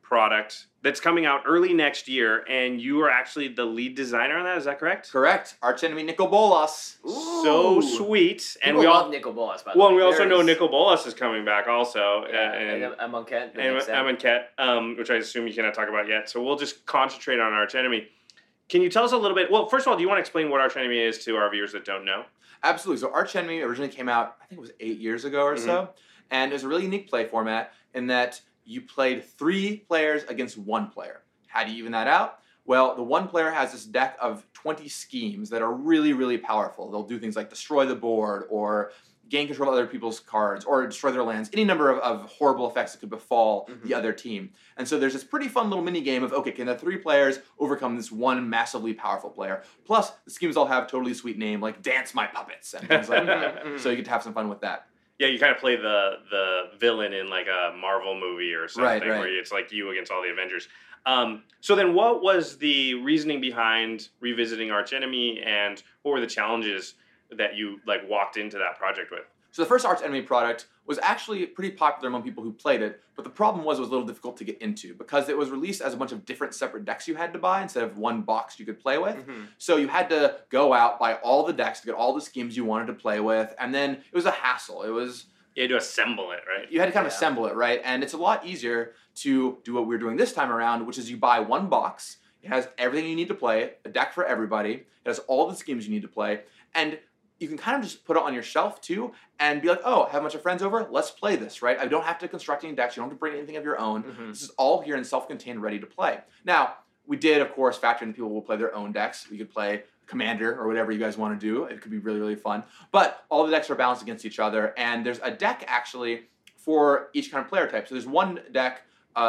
product that's coming out early next year, and you are actually the lead designer on that. Is that correct? Correct. Arch enemy Nicol Bolas. So sweet. And People we love all Nicol Bolas, by the well, way. and we also know There's- Nicol Bolas is coming back also, and Amonkhet. and Amonkhet, which I assume you cannot talk about yet. So we'll just concentrate on Arch Enemy. Can you tell us a little bit? Well, first of all, do you want to explain what Arch Enemy is to our viewers that don't know? Absolutely. So Arch Enemy originally came out, I think it was 8 years ago or so, and it was a really unique play format in that you played 3 players against 1 player. How do you even that out? Well, the 1 player has this deck of 20 schemes that are really, really powerful. They'll do things like destroy the board or gain control of other people's cards or destroy their lands, any number of horrible effects that could befall the other team. And so there's this pretty fun little mini game of, okay, can the 3 players overcome this 1 massively powerful player? Plus, the schemes all have totally sweet name like Dance My Puppets and things like that. So you get to have some fun with that. Yeah, you kind of play the villain in like a Marvel movie or something, Right. where it's like you against all the Avengers. So then, what was the reasoning behind revisiting Arch Enemy, and what were the challenges that you like walked into that project with? So the first Arch Enemy product was actually pretty popular among people who played it, but the problem was it was a little difficult to get into because it was released as a bunch of different separate decks you had to buy instead of one box you could play with. So you had to go out, buy all the decks to get all the schemes you wanted to play with, and then it was a hassle. You had to assemble it, right? You had to kind of assemble it, right? And it's a lot easier to do what we're doing this time around, which is you buy one box. It has everything you need to play, a deck for everybody. It has all the schemes you need to play, and you can kind of just put it on your shelf too and be like, oh, I have a bunch of friends over, let's play this, right? I don't have to construct any decks. You don't have to bring anything of your own. This is all here and self-contained, ready to play. Now, we did, of course, factor in people will play their own decks. We could play Commander or whatever you guys want to do. It could be really, really fun. But all the decks are balanced against each other, and there's a deck, actually, for each kind of player type. So there's one deck,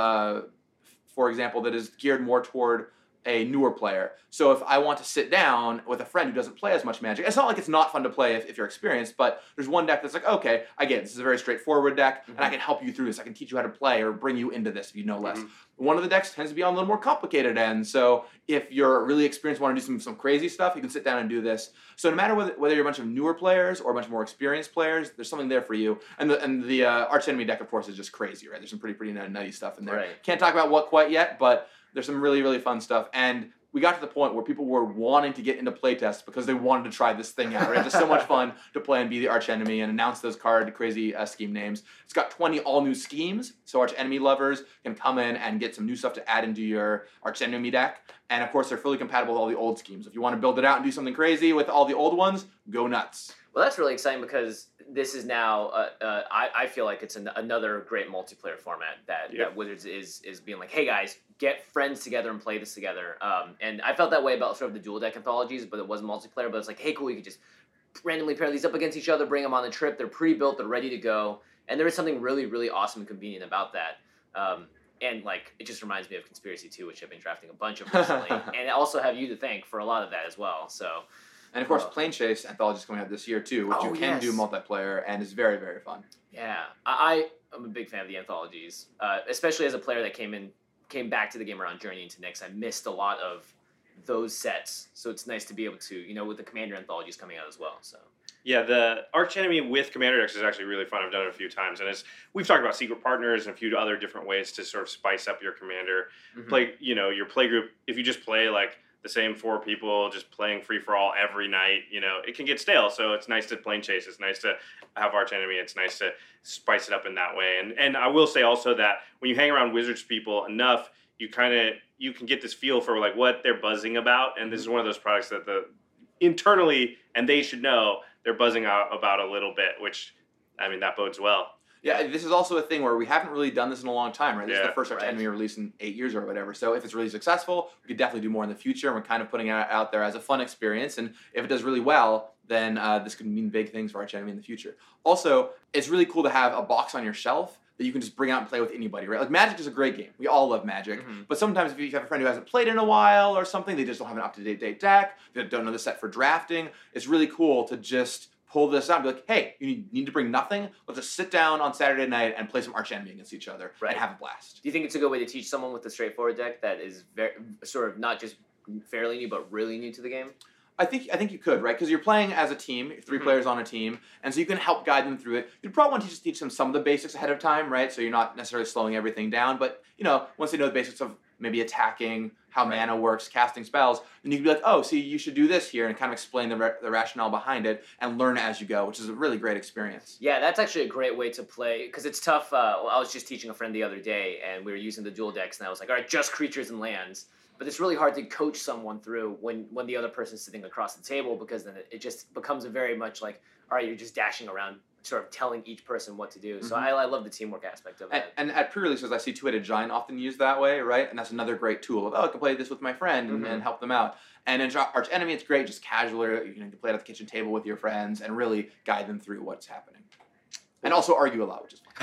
for example, that is geared more toward a newer player. So if I want to sit down with a friend who doesn't play as much Magic, it's not like it's not fun to play if you're experienced, but there's one deck that's like, okay, I get it. This is a very straightforward deck, and I can help you through this. I can teach you how to play or bring you into this if you know less. One of the decks tends to be on a little more complicated end, so if you're really experienced, want to do some crazy stuff, you can sit down and do this. So no matter whether you're a bunch of newer players or a bunch of more experienced players, there's something there for you. And the Arch Enemy deck, of course, is just crazy, right? There's some pretty nutty stuff in there. Right. Can't talk about what quite yet, but there's some really, really fun stuff. And we got to the point where people were wanting to get into playtests because they wanted to try this thing out. Right? It's just so much fun to play and be the Arch Enemy and announce those crazy scheme names. It's got 20 all-new schemes, so Arch Enemy lovers can come in and get some new stuff to add into your Arch Enemy deck. And of course, they're fully compatible with all the old schemes. If you want to build it out and do something crazy with all the old ones, go nuts. Well, that's really exciting because this is now, I feel like it's another great multiplayer format that Wizards is being like, hey guys, get friends together and play this together. And I felt that way about sort of the dual deck anthologies, but it wasn't multiplayer. But it's like, hey, cool, you could just randomly pair these up against each other, bring them on the trip. They're pre-built, they're ready to go. And there is something really, really awesome and convenient about that. And like, it just reminds me of Conspiracy 2, which I've been drafting a bunch of recently. And I also have you to thank for a lot of that as well. So. And of course, Plane Chase Anthology is coming out this year too, which you can do multiplayer and is very, very fun. Yeah, I'm a big fan of the anthologies, especially as a player that came back to the game around Journey into Nyx. I missed a lot of those sets, so it's nice to be able to, with the Commander anthologies coming out as well. So. Yeah, the Arch Enemy with Commander decks is actually really fun. I've done it a few times, and we've talked about secret partners and a few other different ways to sort of spice up your Commander play. Your play group. If you just play like the same 4 people just playing free for all every night, it can get stale. So it's nice to Plane Chase. It's nice to have Arch Enemy. It's nice to spice it up in that way. And I will say also that when you hang around Wizards people enough, you can get this feel for like what they're buzzing about. And this is one of those products that internally, and they should know, they're buzzing about a little bit, which, I mean, that bodes well. Yeah, this is also a thing where we haven't really done this in a long time, right? This is the first Arch Enemy release in 8 years or whatever. So if it's really successful, we could definitely do more in the future. And we're kind of putting it out there as a fun experience. And if it does really well, then this could mean big things for Arch Enemy in the future. Also, it's really cool to have a box on your shelf that you can just bring out and play with anybody, right? Like Magic is a great game. We all love Magic. But sometimes if you have a friend who hasn't played in a while or something, they just don't have an up-to-date deck, they don't know the set for drafting, it's really cool to just pull this out and be like, hey, you need to bring nothing. Let's just sit down on Saturday night and play some Arch Enemy against each other and have a blast. Do you think it's a good way to teach someone with a straightforward deck that is very, sort of not just fairly new, but really new to the game? I think you could, right? Because you're playing as a team, 3 players on a team, and so you can help guide them through it. You'd probably want to just teach them some of the basics ahead of time, right? So you're not necessarily slowing everything down, but once they know the basics of maybe attacking, how mana works, casting spells, then you can be like, oh, see, you should do this here, and kind of explain the rationale behind it and learn as you go, which is a really great experience. Yeah, that's actually a great way to play, because it's tough. I was just teaching a friend the other day, and we were using the dual decks, and I was like, all right, just creatures and lands. But it's really hard to coach someone through when the other person's sitting across the table, because then it just becomes very much like, all right, you're just dashing around, sort of telling each person what to do. So I love the teamwork aspect of it. And at pre-releases, I see Two-Headed Giant often used that way, right? And that's another great tool of, I can play this with my friend and help them out. And in Arch Enemy, it's great, just casually, you can play it at the kitchen table with your friends and really guide them through what's happening. And also argue a lot, which is fun.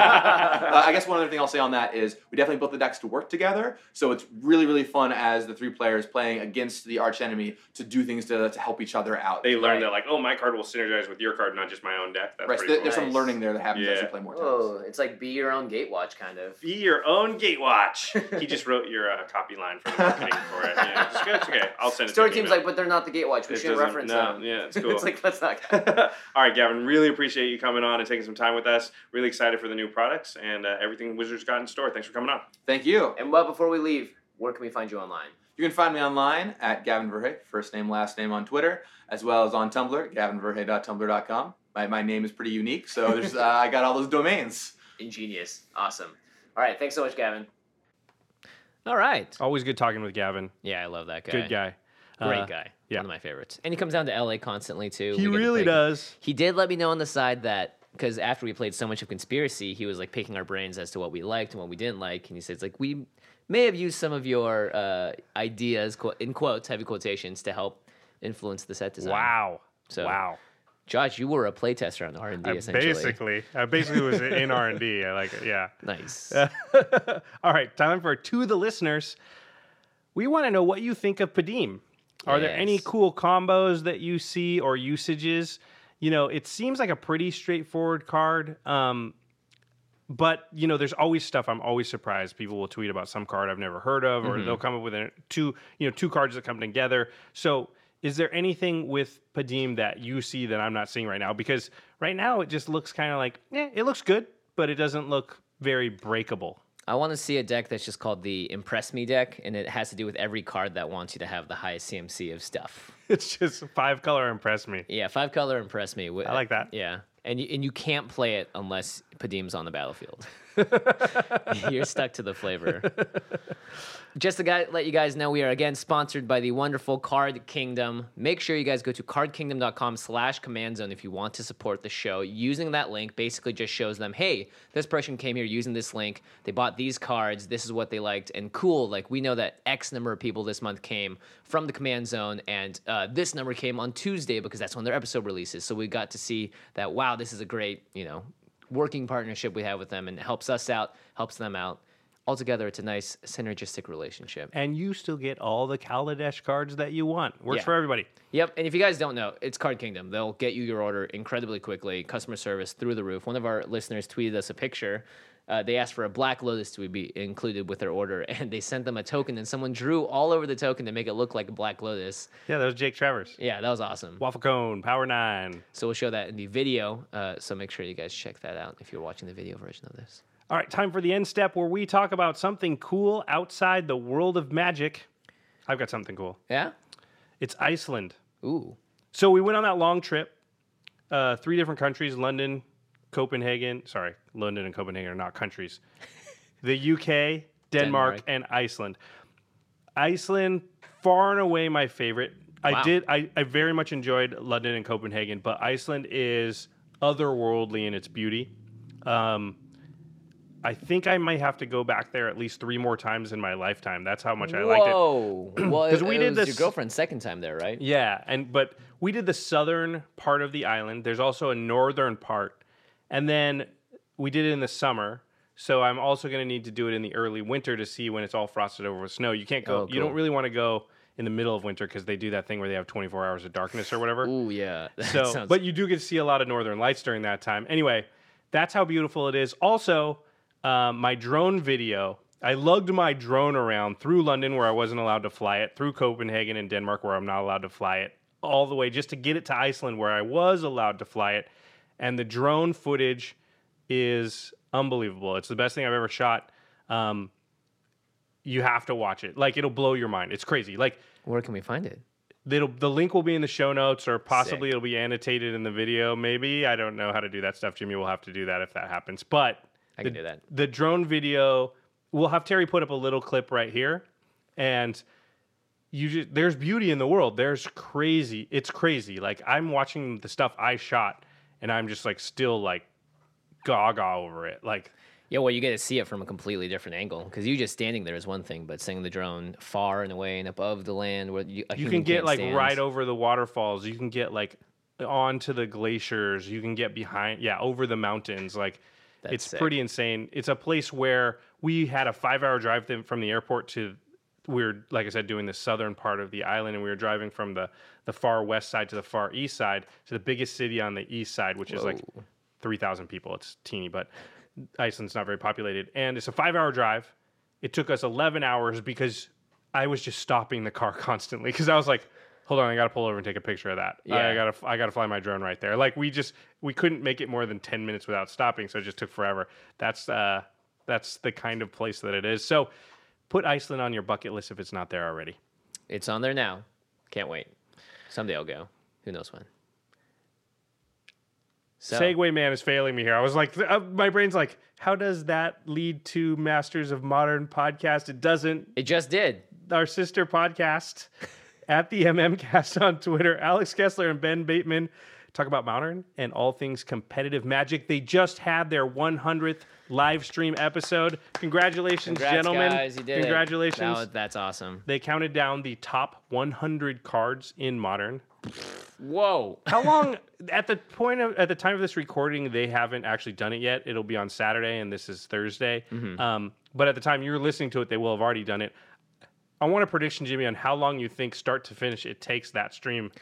I guess one other thing I'll say on that is we definitely built the decks to work together. So it's really, really fun as the 3 players playing against the arch enemy to do things to help each other out. They learn that, like, oh, my card will synergize with your card, not just my own deck. That's right. pretty So there's cool. some learning there that happens as you play more times. Oh, it's like be your own Gatewatch, kind of. Be your own Gatewatch. He just wrote your copy line for the marketing for it. Yeah, it's okay. I'll send it Story to you. Team's like, but they're not the Gatewatch. We shouldn't reference them. Yeah, it's cool. It's like, let's not. All right, Gavin, really appreciate you coming on and taking some time with us. Really excited for the new products and everything Wizards got in store. Thanks for coming on. Thank you. And before we leave, where can we find you online? You can find me online at Gavin Verhey, first name, last name on Twitter, as well as on Tumblr, gavinverhey.tumblr.com. My name is pretty unique, so there's I got all those domains. Ingenious. Awesome. All right, thanks so much, Gavin. All right. Always good talking with Gavin. Yeah, I love that guy. Good guy. Great guy. Yeah. One of my favorites. And he comes down to LA constantly, too. He really does. He did let me know on the side that, because after we played so much of Conspiracy, he was like picking our brains as to what we liked and what we didn't like. And he says, like, we may have used some of your ideas, in quotes, heavy quotations, to help influence the set design. Wow. So, wow. Josh, you were a playtester on R&D, essentially. I basically was in R&D. I like it, yeah. Nice. All right, time for To the Listeners. We want to know what you think of Padim. Are there any cool combos that you see or usages? It seems like a pretty straightforward card, but, there's always stuff. I'm always surprised. People will tweet about some card I've never heard of, or they'll come up with two cards that come together. So is there anything with Padim that you see that I'm not seeing right now? Because right now it just looks kind of like, it looks good, but it doesn't look very breakable. I want to see a deck that's just called the Impress Me deck, and it has to do with every card that wants you to have the highest CMC of stuff. It's just 5-color Impress Me. Yeah, 5-color Impress Me. I like that. Yeah, and you can't play it unless Padim's on the battlefield. You're stuck to the flavor. Just to let you guys know, we are again sponsored by the wonderful Card Kingdom. Make sure you guys go to cardkingdom.com/command zone if you want to support the show. Using that link basically just shows them, hey, this person came here using this link. They bought these cards. This is what they liked. And cool, like we know that X number of people this month came from the command zone, and this number came on Tuesday because that's when their episode releases. So we got to see that, wow, this is a great, working partnership we have with them, and it helps us out, helps them out. Altogether, it's a nice synergistic relationship. And you still get all the Kaladesh cards that you want. Works for everybody. Yep, and if you guys don't know, it's Card Kingdom. They'll get you your order incredibly quickly. Customer service through the roof. One of our listeners tweeted us a picture. They asked for a Black Lotus to be included with their order, and they sent them a token, and someone drew all over the token to make it look like a Black Lotus. Yeah, that was Jake Travers. Yeah, that was awesome. Waffle Cone, Power 9. So we'll show that in the video, so make sure you guys check that out if you're watching the video version of this. All right, time for the end step where we talk about something cool outside the world of Magic. I've got something cool. Yeah? It's Iceland. Ooh. So we went on that long trip, 3 different countries, London, Copenhagen. Sorry, London and Copenhagen are not countries. The UK, Denmark, and Iceland. Iceland, far and away my favorite. Wow. I very much enjoyed London and Copenhagen, but Iceland is otherworldly in its beauty. I think I might have to go back there at least 3 more times in my lifetime. That's how much I liked it. Whoa! Well, Because we did this. Your girlfriend's second time there, right? Yeah, but we did the southern part of the island. There's also a northern part, and then we did it in the summer. So I'm also going to need to do it in the early winter to see when it's all frosted over with snow. You can't go. Oh, cool. You don't really want to go in the middle of winter because they do that thing where they have 24 hours of darkness or whatever. Ooh, yeah. So, but you do get to see a lot of northern lights during that time. Anyway, that's how beautiful it is. Also, my drone video, I lugged my drone around through London where I wasn't allowed to fly it, through Copenhagen and Denmark where I'm not allowed to fly it, all the way just to get it to Iceland where I was allowed to fly it. And the drone footage is unbelievable. It's the best thing I've ever shot. You have to watch it. Like, it'll blow your mind. It's crazy. Like, Where can we find it? the link will be in the show notes, or possibly Sick. it'll be annotated in the video. Maybe. I don't know how to do that stuff. Jimmy will have to do that if that happens. But I can do that. The drone video, we'll have Terry put up a little clip right here. And there's beauty in the world. There's crazy. It's crazy. Like, I'm watching the stuff I shot, and I'm just like still like gaga over it. Like, Yeah, well, you get to see it from a completely different angle because you just standing there is one thing, but seeing the drone far and away and above the land where you can get like right over the waterfalls. You can get like onto the glaciers. You can get behind, over the mountains. Like, it's sick. pretty insane. It's a place where we had a 5-hour drive from the airport to. We were, like I said, doing the southern part of the island, and we were driving from the far west side to the far east side to the biggest city on the east side, which is like 3,000 people. It's teeny, but Iceland's not very populated. And it's a 5-hour drive. It took us 11 hours because I was just stopping the car constantly because I was like, hold on, I got to pull over and take a picture of that. Yeah. I got to fly my drone right there. Like, we couldn't make it more than 10 minutes without stopping, so it just took forever. That's the kind of place that it is. So put Iceland on your bucket list if it's not there already. It's on there now. Can't wait. Someday I'll go. Who knows when. So, Segway man is failing me here. I was like, my brain's like, how does that lead to Masters of Modern podcast? It doesn't. it just did. Our sister podcast at the MMcast on Twitter. Alex Kessler and Ben Bateman talk about modern and all things competitive Magic. They just had their 100th live stream episode. Congratulations, Congrats, gentlemen. guys. You did it. Congratulations. That's awesome. They counted down the top 100 cards in Modern. Whoa. How long at the time of this recording, they haven't actually done it yet. It'll be on Saturday and this is Thursday. But at the time you're listening to it, they will have already done it. I want a prediction, Jimmy, on how long you think start to finish it takes that stream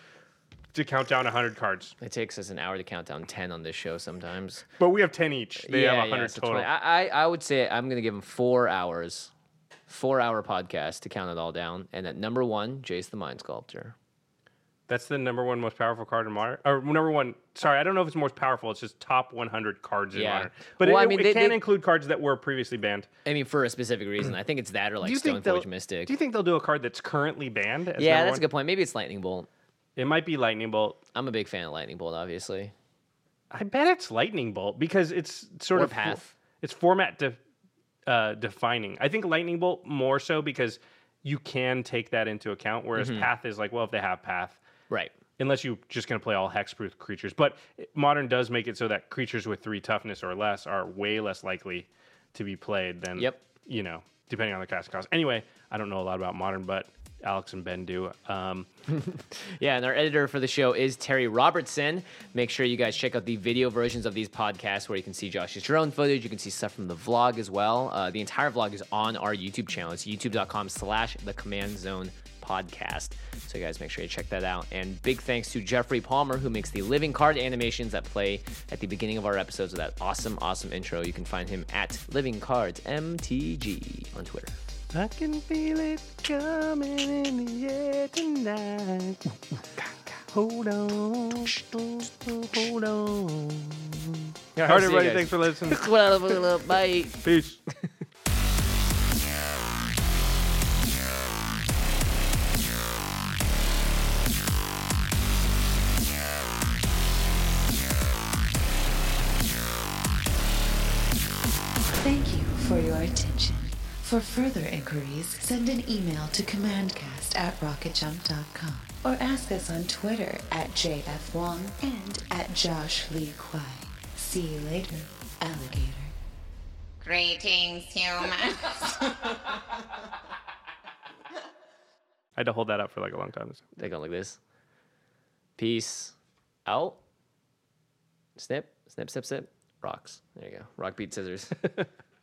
to count down 100 cards. It takes us an hour to count down 10 on this show sometimes. But we have 10 each. They have 100 so total. 20. I would say I'm going to give them 4 hours. 4-hour podcast to count it all down. And at number 1, Jace the Mind Sculptor. That's the number one most powerful card in Modern. Or number one, sorry, I don't know if it's most powerful. It's just top 100 cards in Modern. But Well, it can include cards that were previously banned. I mean, for a specific reason. I think it's that or like Stoneforge Mystic. Do you think they'll do a card that's currently banned? As Yeah, number that's one? a good point. Maybe it's Lightning Bolt. It might be Lightning Bolt. I'm a big fan of Lightning Bolt, obviously. I bet it's Lightning Bolt because it's sort Or of Path. It's format defining. I think Lightning Bolt more so because you can take that into account, whereas Path is like, well, if they have Path, Right. unless you're just going to play all hexproof creatures. But Modern does make it so that creatures with 3 toughness or less are way less likely to be played than, depending on the cast cost. Anyway, I don't know a lot about Modern, but Alex and Ben do. Yeah, and our editor for the show is Terry Robertson. Make sure you guys check out the video versions of these podcasts where you can see Josh's drone footage. You can see stuff from the vlog as well. The entire vlog is on our YouTube channel. It's youtube.com/The Command Zone Podcast. So you guys make sure you check that out. And big thanks to Jeffrey Palmer, who makes the living card animations that play at the beginning of our episodes with that awesome intro. You can find him at Living Cards MTG on Twitter. I can feel it coming in the air tonight. Hold on. Hold on. All right, everybody. Thanks for listening. Bye. Peace. Thank you for your attention. For further inquiries, send an email to commandcast@rocketjump.com or ask us on Twitter at JFWong and at Josh Lee Kwai. See you later, alligator. Greetings, humans. I had to hold that up for like a long time. They go like this. Peace out. Snip, snip, snip, snip. Rocks. There you go. Rock, beat, scissors.